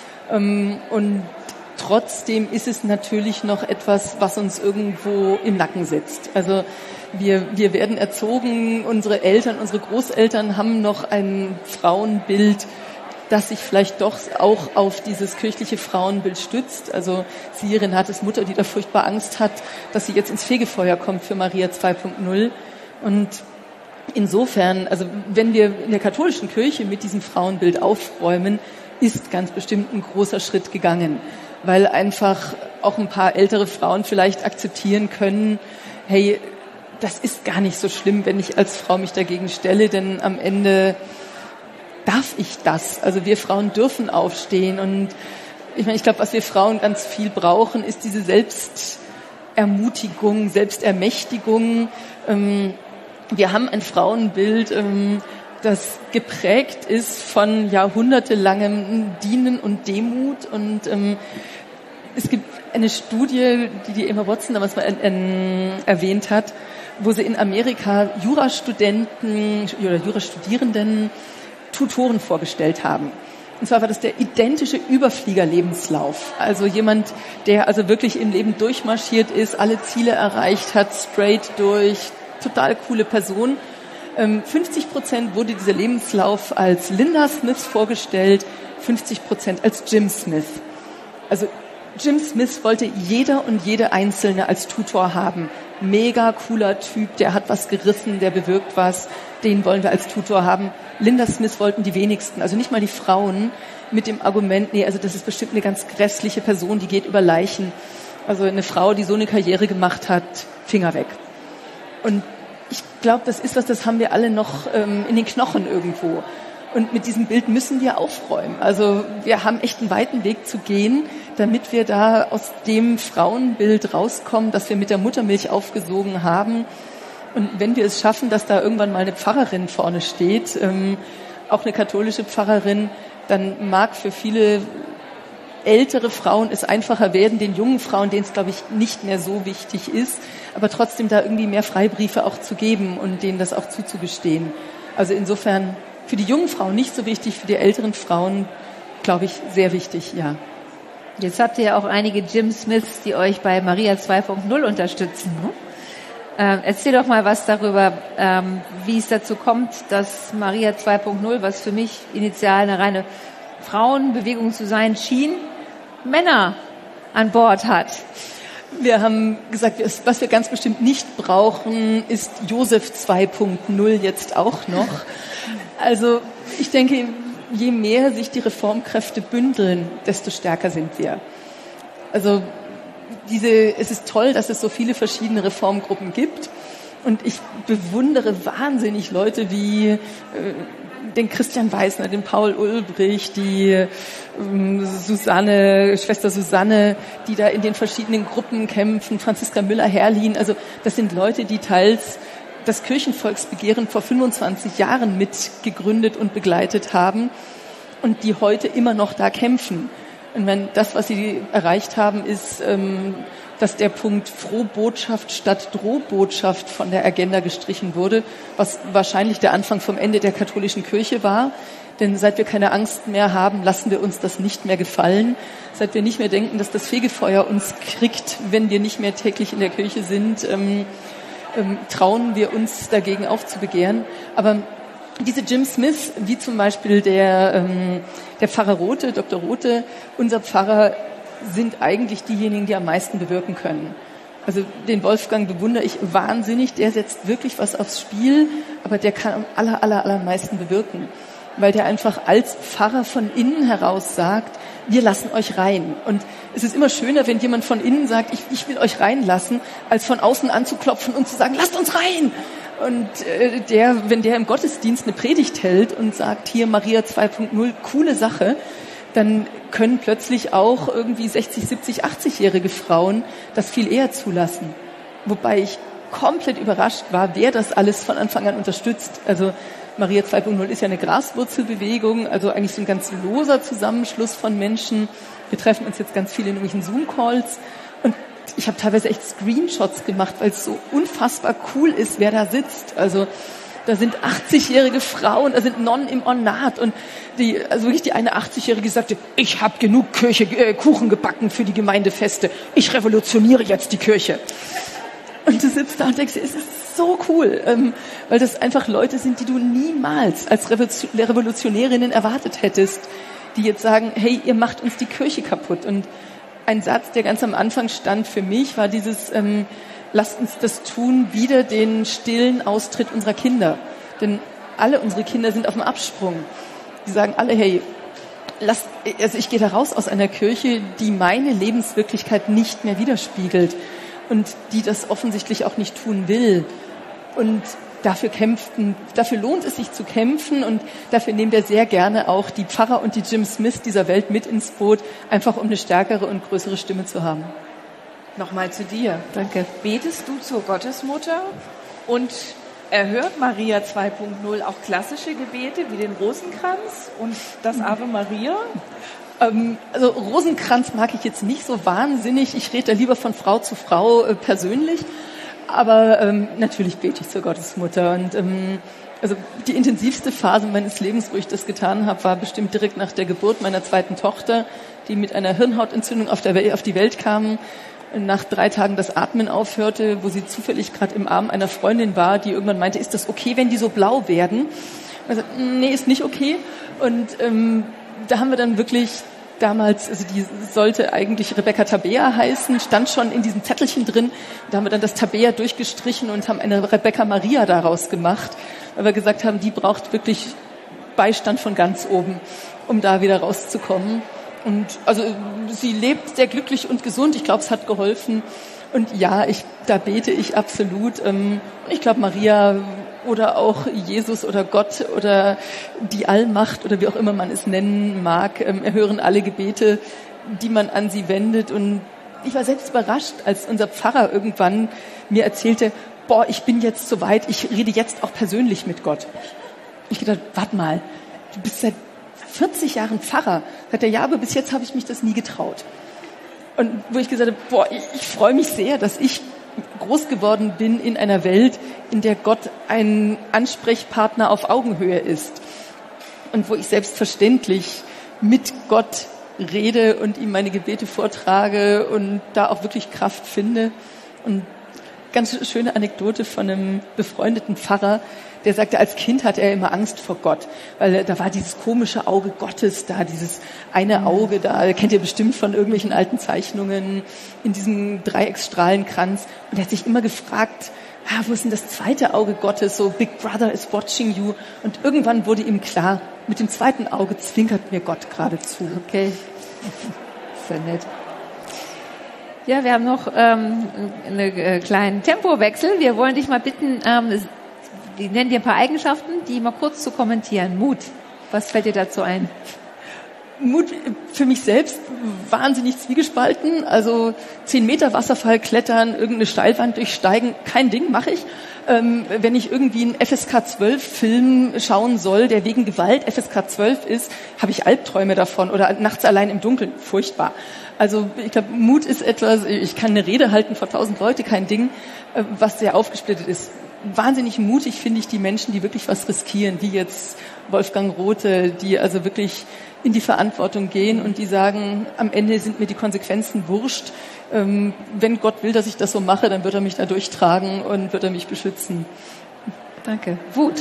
Und trotzdem ist es natürlich noch etwas, was uns irgendwo im Nacken sitzt. Also wir werden erzogen, unsere Eltern, unsere Großeltern haben noch ein Frauenbild, das sich vielleicht doch auch auf dieses kirchliche Frauenbild stützt. Also siehe Renates Mutter, die da furchtbar Angst hat, dass sie jetzt ins Fegefeuer kommt für Maria 2.0. Und insofern, also wenn wir in der katholischen Kirche mit diesem Frauenbild aufräumen, ist ganz bestimmt ein großer Schritt gegangen, weil einfach auch ein paar ältere Frauen vielleicht akzeptieren können, hey, das ist gar nicht so schlimm, wenn ich als Frau mich dagegen stelle, denn am Ende darf ich das? Also wir Frauen dürfen aufstehen und ich glaube, was wir Frauen ganz viel brauchen, ist diese Selbstermutigung, Selbstermächtigung. wir haben ein Frauenbild, das geprägt ist von jahrhundertelangem Dienen und Demut. Und es gibt eine Studie, die Emma Watson damals mal erwähnt hat, wo sie in Amerika Jurastudenten oder Jurastudierenden Tutoren vorgestellt haben. Und zwar war das der identische Überfliegerlebenslauf. Also jemand, der also wirklich im Leben durchmarschiert ist, alle Ziele erreicht hat, straight durch, total coole Person. 50% wurde dieser Lebenslauf als Linda Smith vorgestellt, 50% als Jim Smith. Also Jim Smith wollte jeder und jede Einzelne als Tutor haben. Mega cooler Typ, der hat was gerissen, der bewirkt was, den wollen wir als Tutor haben. Linda Smith wollten die wenigsten, also nicht mal die Frauen, mit dem Argument, nee, also das ist bestimmt eine ganz grässliche Person, die geht über Leichen. Also eine Frau, die so eine Karriere gemacht hat, Finger weg. Und ich glaube, das ist was, das haben wir alle noch in den Knochen irgendwo. Und mit diesem Bild müssen wir aufräumen. Also wir haben echt einen weiten Weg zu gehen, damit wir da aus dem Frauenbild rauskommen, das wir mit der Muttermilch aufgesogen haben. Und wenn wir es schaffen, dass da irgendwann mal eine Pfarrerin vorne steht, auch eine katholische Pfarrerin, dann mag für viele ältere Frauen es einfacher werden, den jungen Frauen, denen es, glaube ich, nicht mehr so wichtig ist, aber trotzdem da irgendwie mehr Freibriefe auch zu geben und denen das auch zuzugestehen. Also insofern für die jungen Frauen nicht so wichtig, für die älteren Frauen, glaube ich, sehr wichtig, ja. Jetzt habt ihr ja auch einige Jim Smiths, die euch bei Maria 2.0 unterstützen. Erzähl doch mal was darüber, wie es dazu kommt, dass Maria 2.0, was für mich initial eine reine Frauenbewegung zu sein schien, Männer an Bord hat. Wir haben gesagt, was wir ganz bestimmt nicht brauchen, ist Josef 2.0 jetzt auch noch. Also ich denke, je mehr sich die Reformkräfte bündeln, desto stärker sind wir. Also es ist toll, dass es so viele verschiedene Reformgruppen gibt. Und ich bewundere wahnsinnig Leute wie den Christian Weisner, den Paul Ulbrich, die Schwester Susanne, die da in den verschiedenen Gruppen kämpfen, Franziska Müller-Herrlin. Also das sind Leute, die teils das Kirchenvolksbegehren vor 25 Jahren mitgegründet und begleitet haben und die heute immer noch da kämpfen. Und wenn das, was sie erreicht haben, ist, dass der Punkt Frohbotschaft statt Drohbotschaft von der Agenda gestrichen wurde, was wahrscheinlich der Anfang vom Ende der katholischen Kirche war. Denn seit wir keine Angst mehr haben, lassen wir uns das nicht mehr gefallen. Seit wir nicht mehr denken, dass das Fegefeuer uns kriegt, wenn wir nicht mehr täglich in der Kirche sind, trauen wir uns dagegen aufzubegehren. Aber diese Jim Smith, wie zum Beispiel der Pfarrer Rothe, Dr. Rothe, unser Pfarrer, sind eigentlich diejenigen, die am meisten bewirken können. Also den Wolfgang bewundere ich wahnsinnig, der setzt wirklich was aufs Spiel, aber der kann am allermeisten bewirken, weil der einfach als Pfarrer von innen heraus sagt, wir lassen euch rein. Und es ist immer schöner, wenn jemand von innen sagt, ich will euch reinlassen, als von außen anzuklopfen und zu sagen, lasst uns rein. Und wenn der im Gottesdienst eine Predigt hält und sagt, hier Maria 2.0, coole Sache, dann können plötzlich auch irgendwie 60, 70, 80-jährige Frauen das viel eher zulassen. Wobei ich komplett überrascht war, wer das alles von Anfang an unterstützt. Also Maria 2.0 ist ja eine Graswurzelbewegung, also eigentlich so ein ganz loser Zusammenschluss von Menschen. Wir treffen uns jetzt ganz viel in irgendwelchen Zoom-Calls und ich habe teilweise echt Screenshots gemacht, weil es so unfassbar cool ist, wer da sitzt. Also da sind 80-jährige Frauen, da sind Nonnen im Ornat und also wirklich die eine 80-jährige sagte, ich habe genug Kuchen gebacken für die Gemeindefeste, ich revolutioniere jetzt die Kirche. Und du sitzt da und denkst, es ist so cool, weil das einfach Leute sind, die du niemals als Revolutionärinnen erwartet hättest, die jetzt sagen, hey, ihr macht uns die Kirche kaputt. Und ein Satz, der ganz am Anfang stand für mich, war dieses, lasst uns das tun, wider den stillen Austritt unserer Kinder. Denn alle unsere Kinder sind auf dem Absprung. Die sagen alle, hey, also ich gehe da raus aus einer Kirche, die meine Lebenswirklichkeit nicht mehr widerspiegelt und die das offensichtlich auch nicht tun will. Und dafür lohnt es sich zu kämpfen und dafür nehmen wir sehr gerne auch die Pfarrer und die Jim Smith dieser Welt mit ins Boot, einfach um eine stärkere und größere Stimme zu haben. Nochmal zu dir. Danke. Betest du zur Gottesmutter und Erhört Maria 2.0 auch klassische Gebete wie den Rosenkranz und das Ave Maria? Also Rosenkranz mag ich jetzt nicht so wahnsinnig. Ich rede da lieber von Frau zu Frau persönlich. Aber natürlich bete ich zur Gottesmutter. Und also die intensivste Phase meines Lebens, wo ich das getan habe, war bestimmt direkt nach der Geburt meiner zweiten Tochter, die mit einer Hirnhautentzündung auf die Welt kam. Nach 3 Tagen das Atmen aufhörte, wo sie zufällig gerade im Arm einer Freundin war, die irgendwann meinte, ist das okay, wenn die so blau werden? Also, nee, ist nicht okay. Und da haben wir dann wirklich damals, also die sollte eigentlich Rebecca Tabea heißen, stand schon in diesem Zettelchen drin. Da haben wir dann das Tabea durchgestrichen und haben eine Rebecca Maria daraus gemacht, weil wir gesagt haben, die braucht wirklich Beistand von ganz oben, um da wieder rauszukommen. Und also sie lebt sehr glücklich und gesund. Ich glaube, es hat geholfen. Und ja, da bete ich absolut. Ich glaube, Maria oder auch Jesus oder Gott oder die Allmacht oder wie auch immer man es nennen mag, erhören alle Gebete, die man an sie wendet. Und ich war selbst überrascht, als unser Pfarrer irgendwann mir erzählte, ich bin jetzt soweit, ich rede jetzt auch persönlich mit Gott. Ich gedacht, warte mal, du bist seit 40 Jahren Pfarrer. Sagt er, ja, aber bis jetzt habe ich mich das nie getraut. Und wo ich gesagt habe, ich freue mich sehr, dass ich groß geworden bin in einer Welt, in der Gott ein Ansprechpartner auf Augenhöhe ist. Und wo ich selbstverständlich mit Gott rede und ihm meine Gebete vortrage und da auch wirklich Kraft finde. Und ganz schöne Anekdote von einem befreundeten Pfarrer, der sagte, als Kind hatte er immer Angst vor Gott, weil da war dieses komische Auge Gottes da, dieses eine Auge da, kennt ihr bestimmt von irgendwelchen alten Zeichnungen, in diesem Dreiecksstrahlenkranz. Und er hat sich immer gefragt, wo ist denn das zweite Auge Gottes, so Big Brother is watching you. Und irgendwann wurde ihm klar, mit dem zweiten Auge zwinkert mir Gott gerade zu. Okay, sehr nett. Ja, wir haben noch einen kleinen Tempowechsel. Wir wollen dich mal bitten, wir nennen dir ein paar Eigenschaften, die mal kurz zu kommentieren. Mut, was fällt dir dazu ein? Mut für mich selbst wahnsinnig zwiegespalten. Also 10 Meter Wasserfall klettern, irgendeine Steilwand durchsteigen, kein Ding, mache ich. Wenn ich irgendwie einen FSK 12 Film schauen soll, der wegen Gewalt FSK 12 ist, habe ich Albträume davon oder nachts allein im Dunkeln, furchtbar. Also ich glaube, Mut ist etwas, ich kann eine Rede halten vor 1000 Leute, kein Ding, was sehr aufgesplittet ist. Wahnsinnig mutig finde ich die Menschen, die wirklich was riskieren, wie jetzt Wolfgang Rothe, die also wirklich in die Verantwortung gehen und die sagen, am Ende sind mir die Konsequenzen wurscht. Wenn Gott will, dass ich das so mache, dann wird er mich da durchtragen und wird er mich beschützen. Danke. Wut.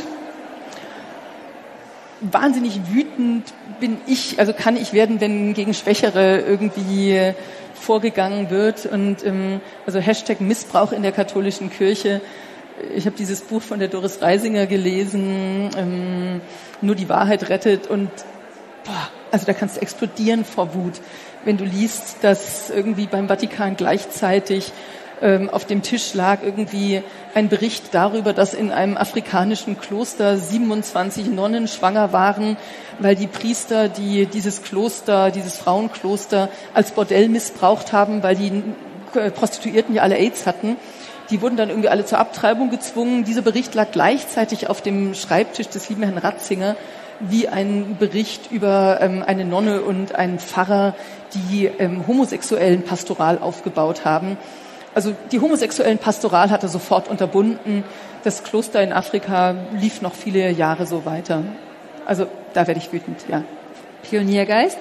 Wahnsinnig wütend kann ich werden, wenn gegen Schwächere irgendwie vorgegangen wird. Und also Hashtag Missbrauch in der katholischen Kirche. Ich habe dieses Buch von der Doris Reisinger gelesen, Nur die Wahrheit rettet, und also da kannst du explodieren vor Wut, wenn du liest, dass irgendwie beim Vatikan gleichzeitig auf dem Tisch lag irgendwie ein Bericht darüber, dass in einem afrikanischen Kloster 27 Nonnen schwanger waren, weil die Priester, die dieses Frauenkloster als Bordell missbraucht haben, weil die Prostituierten ja alle AIDS hatten. Die wurden dann irgendwie alle zur Abtreibung gezwungen. Dieser Bericht lag gleichzeitig auf dem Schreibtisch des lieben Herrn Ratzinger wie ein Bericht über eine Nonne und einen Pfarrer, die homosexuellen Pastoral aufgebaut haben. Also die homosexuellen Pastoral hat er sofort unterbunden. Das Kloster in Afrika lief noch viele Jahre so weiter. Also da werde ich wütend, ja. Pioniergeist?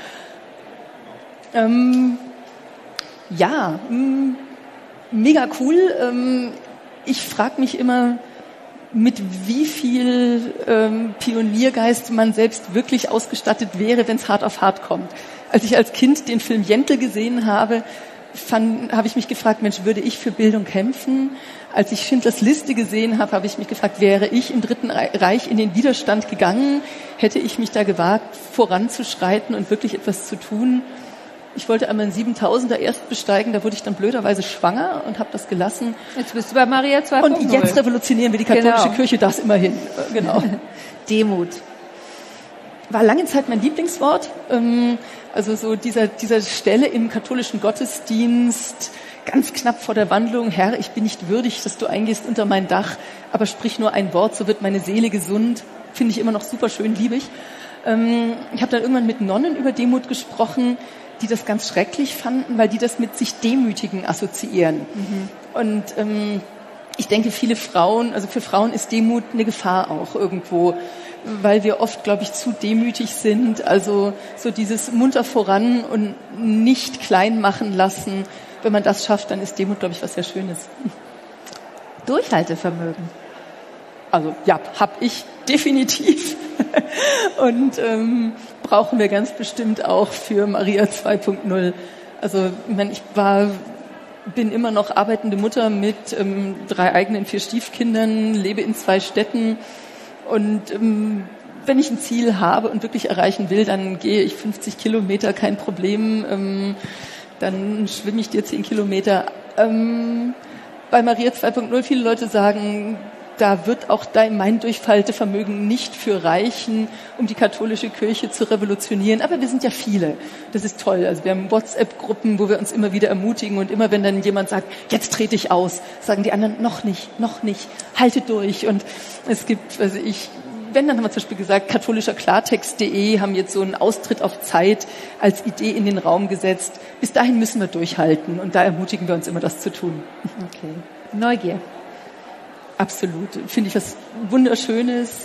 Mega cool. Ich frage mich immer, mit wie viel Pioniergeist man selbst wirklich ausgestattet wäre, wenn es hart auf hart kommt. Als ich als Kind den Film Jente gesehen habe, habe ich mich gefragt, Mensch, würde ich für Bildung kämpfen? Als ich Schindlers Liste gesehen habe, habe ich mich gefragt, wäre ich im Dritten Reich in den Widerstand gegangen? Hätte ich mich da gewagt, voranzuschreiten und wirklich etwas zu tun? Ich wollte einmal einen 7000er erst besteigen, da wurde ich dann blöderweise schwanger und habe das gelassen. Jetzt bist du bei Maria 2.0. Und jetzt revolutionieren wir die katholische Kirche, das immerhin. Genau. Demut. War lange Zeit mein Lieblingswort. Also so dieser Stelle im katholischen Gottesdienst ganz knapp vor der Wandlung, Herr, ich bin nicht würdig, dass du eingehst unter mein Dach, aber sprich nur ein Wort, so wird meine Seele gesund. Finde ich immer noch super schön, liebe ich. Ich habe dann irgendwann mit Nonnen über Demut gesprochen, die das ganz schrecklich fanden, weil die das mit sich Demütigen assoziieren. Und ich denke, viele Frauen, also für Frauen ist Demut eine Gefahr auch irgendwo, weil wir oft, glaube ich, zu demütig sind. Also so dieses munter voran und nicht klein machen lassen. Wenn man das schafft, dann ist Demut, glaube ich, was sehr Schönes. Durchhaltevermögen. Also ja, habe ich definitiv. Und brauchen wir ganz bestimmt auch für Maria 2.0. Also ich meine, bin immer noch arbeitende Mutter mit 3 eigenen 4 Stiefkindern, lebe in 2 Städten und wenn ich ein Ziel habe und wirklich erreichen will, dann gehe ich 50 Kilometer, kein Problem, dann schwimme ich dir 10 Kilometer. Bei Maria 2.0 viele Leute sagen, da wird auch mein Durchhaltevermögen nicht für reichen, um die katholische Kirche zu revolutionieren. Aber wir sind ja viele. Das ist toll. Also wir haben WhatsApp-Gruppen, wo wir uns immer wieder ermutigen. Und immer wenn dann jemand sagt, jetzt trete ich aus, sagen die anderen, noch nicht, halte durch. Und es gibt, wenn, dann haben wir zum Beispiel gesagt, katholischerklartext.de haben jetzt so einen Austritt auf Zeit als Idee in den Raum gesetzt. Bis dahin müssen wir durchhalten. Und da ermutigen wir uns immer, das zu tun. Okay. Neugier. Absolut. Finde ich was Wunderschönes.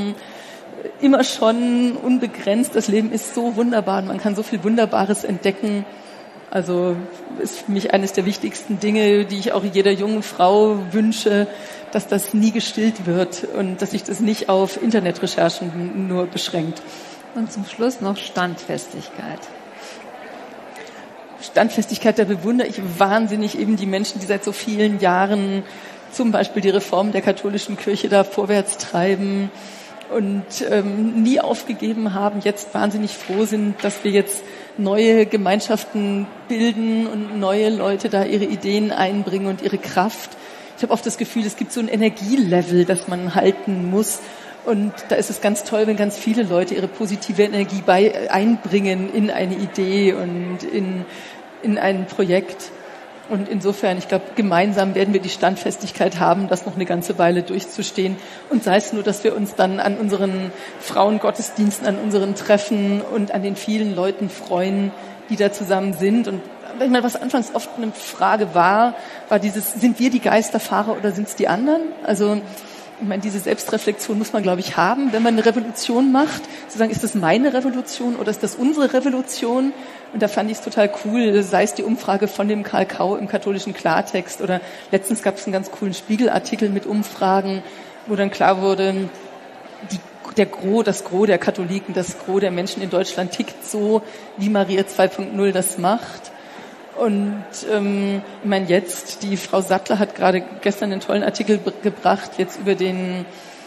Immer schon unbegrenzt. Das Leben ist so wunderbar und man kann so viel Wunderbares entdecken. Also ist für mich eines der wichtigsten Dinge, die ich auch jeder jungen Frau wünsche, dass das nie gestillt wird und dass sich das nicht auf Internetrecherchen nur beschränkt. Und zum Schluss noch Standfestigkeit. Standfestigkeit, da bewundere ich wahnsinnig eben die Menschen, die seit so vielen Jahren zum Beispiel die Reform der katholischen Kirche da vorwärts treiben und nie aufgegeben haben, jetzt wahnsinnig froh sind, dass wir jetzt neue Gemeinschaften bilden und neue Leute da ihre Ideen einbringen und ihre Kraft. Ich habe oft das Gefühl, es gibt so ein Energielevel, das man halten muss. Und da ist es ganz toll, wenn ganz viele Leute ihre positive Energie einbringen in eine Idee und in ein Projekt. Und insofern, ich glaube, gemeinsam werden wir die Standfestigkeit haben, das noch eine ganze Weile durchzustehen. Und sei es nur, dass wir uns dann an unseren Frauengottesdiensten, an unseren Treffen und an den vielen Leuten freuen, die da zusammen sind. Und ich meine, was anfangs oft eine Frage war dieses, sind wir die Geisterfahrer oder sind es die anderen? Also ich meine, diese Selbstreflexion muss man, glaube ich, haben, wenn man eine Revolution macht. Zu sagen, ist das meine Revolution oder ist das unsere Revolution? Und da fand ich es total cool, sei es die Umfrage von dem Karl Kau im katholischen Klartext oder letztens gab es einen ganz coolen Spiegelartikel mit Umfragen, wo dann klar wurde, das Gros der Katholiken, das Gros der Menschen in Deutschland tickt so, wie Maria 2.0 das macht. Und ich meine jetzt, die Frau Sattler hat gerade gestern einen tollen Artikel gebracht, jetzt über den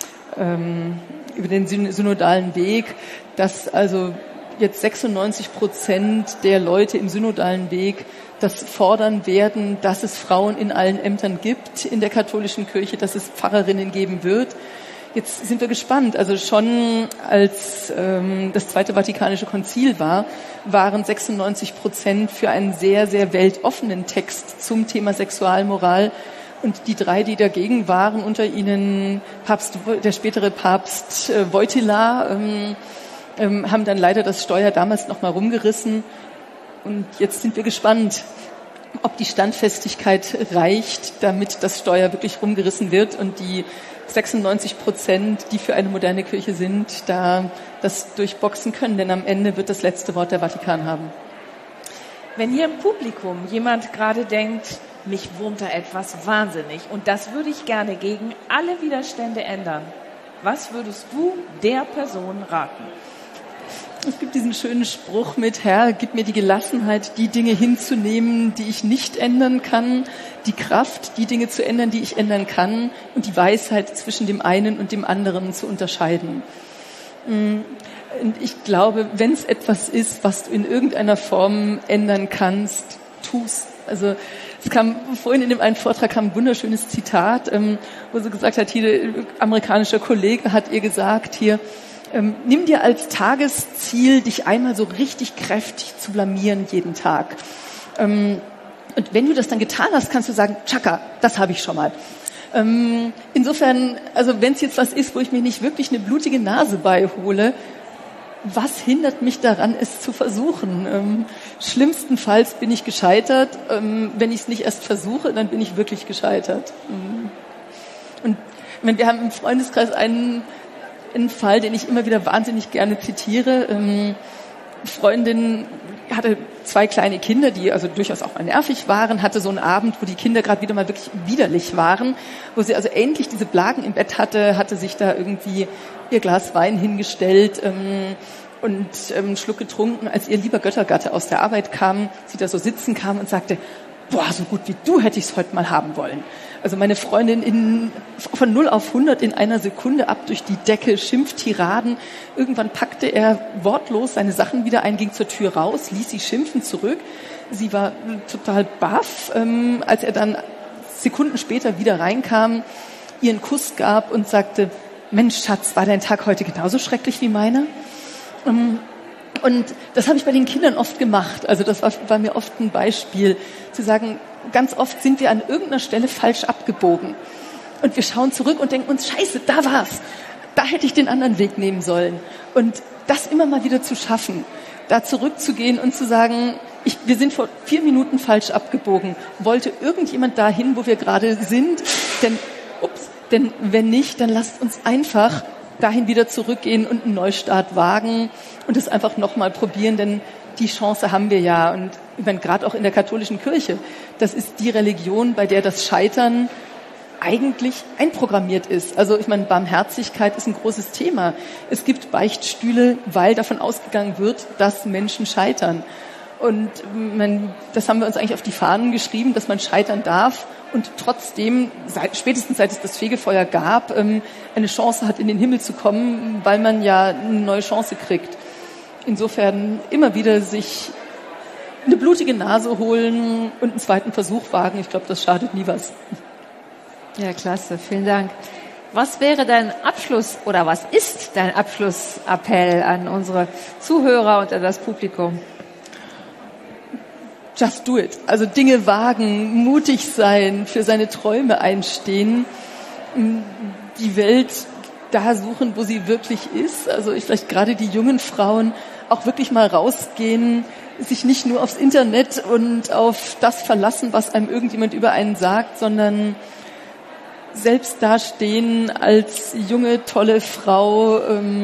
synodalen Weg, dass also jetzt 96% der Leute im synodalen Weg das fordern werden, dass es Frauen in allen Ämtern gibt in der katholischen Kirche, dass es Pfarrerinnen geben wird. Jetzt sind wir gespannt. Also schon als das Zweite Vatikanische Konzil waren 96% für einen sehr, sehr weltoffenen Text zum Thema Sexualmoral. Und die 3, die dagegen waren, unter ihnen der spätere Papst Wojtyla, haben dann leider das Steuer damals noch mal rumgerissen. Und jetzt sind wir gespannt, ob die Standfestigkeit reicht, damit das Steuer wirklich rumgerissen wird und die 96%, die für eine moderne Kirche sind, da das durchboxen können. Denn am Ende wird das letzte Wort der Vatikan haben. Wenn hier im Publikum jemand gerade denkt, mich wurmt da etwas wahnsinnig und das würde ich gerne gegen alle Widerstände ändern, was würdest du der Person raten? Es gibt diesen schönen Spruch mit, Herr, gib mir die Gelassenheit, die Dinge hinzunehmen, die ich nicht ändern kann, die Kraft, die Dinge zu ändern, die ich ändern kann und die Weisheit zwischen dem einen und dem anderen zu unterscheiden. Und ich glaube, wenn es etwas ist, was du in irgendeiner Form ändern kannst, tu's. Also es kam vorhin in dem einen Vortrag kam ein wunderschönes Zitat, wo sie gesagt hat, hier ein amerikanischer Kollege hat ihr gesagt, hier, nimm dir als Tagesziel, dich einmal so richtig kräftig zu blamieren jeden Tag. Und wenn du das dann getan hast, kannst du sagen, tschakka, das habe ich schon mal. Insofern, also wenn es jetzt was ist, wo ich mir nicht wirklich eine blutige Nase beihole, was hindert mich daran, es zu versuchen? Schlimmstenfalls bin ich gescheitert. Wenn ich es nicht erst versuche, dann bin ich wirklich gescheitert. Und ich meine, wir haben im Freundeskreis einen Fall, den ich immer wieder wahnsinnig gerne zitiere. Freundin hatte 2 kleine Kinder, die also durchaus auch mal nervig waren, hatte so einen Abend, wo die Kinder gerade wieder mal wirklich widerlich waren, wo sie also endlich diese Blagen im Bett hatte sich da irgendwie ihr Glas Wein hingestellt und einen Schluck getrunken, als ihr lieber Göttergatte aus der Arbeit kam, sie da so sitzen kam und sagte, boah, so gut wie du hätte ich es heute mal haben wollen. Also meine Freundin von 0 auf 100 in einer Sekunde ab durch die Decke, Schimpftiraden. Irgendwann packte er wortlos seine Sachen wieder ein, ging zur Tür raus, ließ sie schimpfen zurück. Sie war total baff, als er dann Sekunden später wieder reinkam, ihr einen Kuss gab und sagte, Mensch, Schatz, war dein Tag heute genauso schrecklich wie meiner? Und das habe ich bei den Kindern oft gemacht. Also das war mir oft ein Beispiel, zu sagen, ganz oft sind wir an irgendeiner Stelle falsch abgebogen. Und wir schauen zurück und denken uns, scheiße, da war's. Da hätte ich den anderen Weg nehmen sollen. Und das immer mal wieder zu schaffen, da zurückzugehen und zu sagen, wir sind vor 4 Minuten falsch abgebogen. Wollte irgendjemand dahin, wo wir gerade sind? Denn wenn nicht, dann lasst uns einfach dahin wieder zurückgehen und einen Neustart wagen und es einfach nochmal probieren, denn die Chance haben wir ja. Und ich meine, gerade auch in der katholischen Kirche, das ist die Religion, bei der das Scheitern eigentlich einprogrammiert ist. Also ich meine, Barmherzigkeit ist ein großes Thema. Es gibt Beichtstühle, weil davon ausgegangen wird, dass Menschen scheitern. Und das haben wir uns eigentlich auf die Fahnen geschrieben, dass man scheitern darf und trotzdem, spätestens seit es das Fegefeuer gab, eine Chance hat, in den Himmel zu kommen, weil man ja eine neue Chance kriegt. Insofern immer wieder sich eine blutige Nase holen und einen zweiten Versuch wagen. Ich glaube, das schadet nie was. Ja, klasse. Vielen Dank. Was wäre dein Abschluss oder was ist dein Abschlussappell an unsere Zuhörer und an das Publikum? Just do it. Also Dinge wagen, mutig sein, für seine Träume einstehen, die Welt da suchen, wo sie wirklich ist. Also vielleicht gerade die jungen Frauen auch wirklich mal rausgehen, sich nicht nur aufs Internet und auf das verlassen, was einem irgendjemand über einen sagt, sondern selbst dastehen als junge, tolle Frau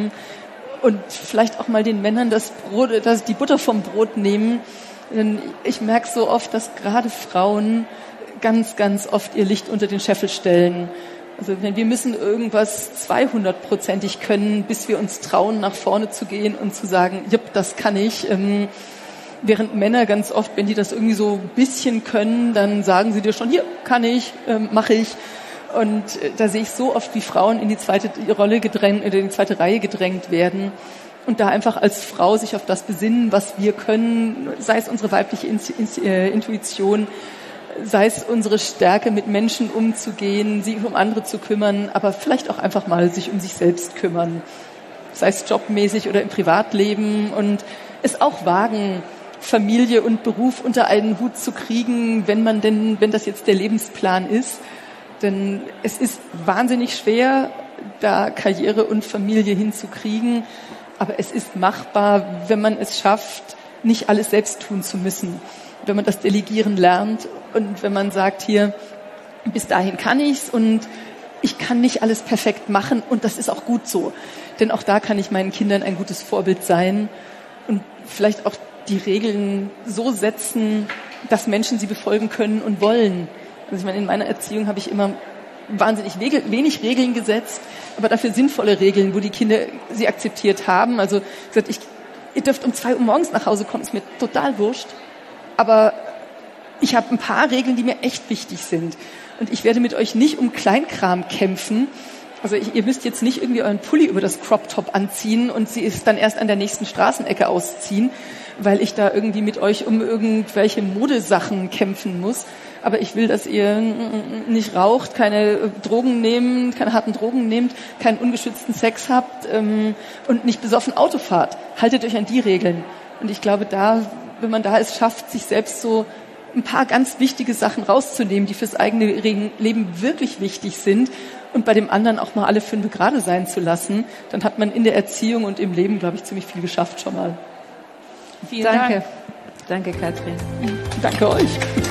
und vielleicht auch mal den Männern die Butter vom Brot nehmen. Denn ich merke so oft, dass gerade Frauen ganz, ganz oft ihr Licht unter den Scheffel stellen. Also wir müssen irgendwas 200%ig können, bis wir uns trauen, nach vorne zu gehen und zu sagen, jupp, das kann ich. Während Männer ganz oft, wenn die das irgendwie so ein bisschen können, dann sagen sie dir schon, hier, kann ich, mache ich. Und da sehe ich so oft, wie Frauen in die zweite Reihe gedrängt werden. Und da einfach als Frau sich auf das besinnen, was wir können, sei es unsere weibliche Intuition, sei es unsere Stärke, mit Menschen umzugehen, sich um andere zu kümmern, aber vielleicht auch einfach mal sich um sich selbst kümmern, sei es jobmäßig oder im Privatleben und es auch wagen, Familie und Beruf unter einen Hut zu kriegen, wenn das jetzt der Lebensplan ist. Denn es ist wahnsinnig schwer, da Karriere und Familie hinzukriegen. Aber es ist machbar, wenn man es schafft, nicht alles selbst tun zu müssen. Wenn man das Delegieren lernt und wenn man sagt, hier, bis dahin kann ich's und ich kann nicht alles perfekt machen und das ist auch gut so. Denn auch da kann ich meinen Kindern ein gutes Vorbild sein und vielleicht auch die Regeln so setzen, dass Menschen sie befolgen können und wollen. Also ich meine, in meiner Erziehung habe ich immer wahnsinnig wenig Regeln gesetzt, aber dafür sinnvolle Regeln, wo die Kinder sie akzeptiert haben. Also gesagt, ihr dürft um 2 Uhr morgens nach Hause kommen, ist mir total wurscht. Aber ich habe ein paar Regeln, die mir echt wichtig sind. Und ich werde mit euch nicht um Kleinkram kämpfen. Also ihr müsst jetzt nicht irgendwie euren Pulli über das Crop-Top anziehen und sie ist dann erst an der nächsten Straßenecke ausziehen, weil ich da irgendwie mit euch um irgendwelche Modesachen kämpfen muss. Aber ich will, dass ihr nicht raucht, keine Drogen nehmt, keine harten Drogen nehmt, keinen ungeschützten Sex habt und nicht besoffen Auto fahrt. Haltet euch an die Regeln. Und ich glaube, wenn man da es schafft, sich selbst so ein paar ganz wichtige Sachen rauszunehmen, die fürs eigene Leben wirklich wichtig sind und bei dem anderen auch mal alle 5 gerade sein zu lassen, dann hat man in der Erziehung und im Leben, glaube ich, ziemlich viel geschafft schon mal. Vielen Dank. Danke, Katrin. Danke euch.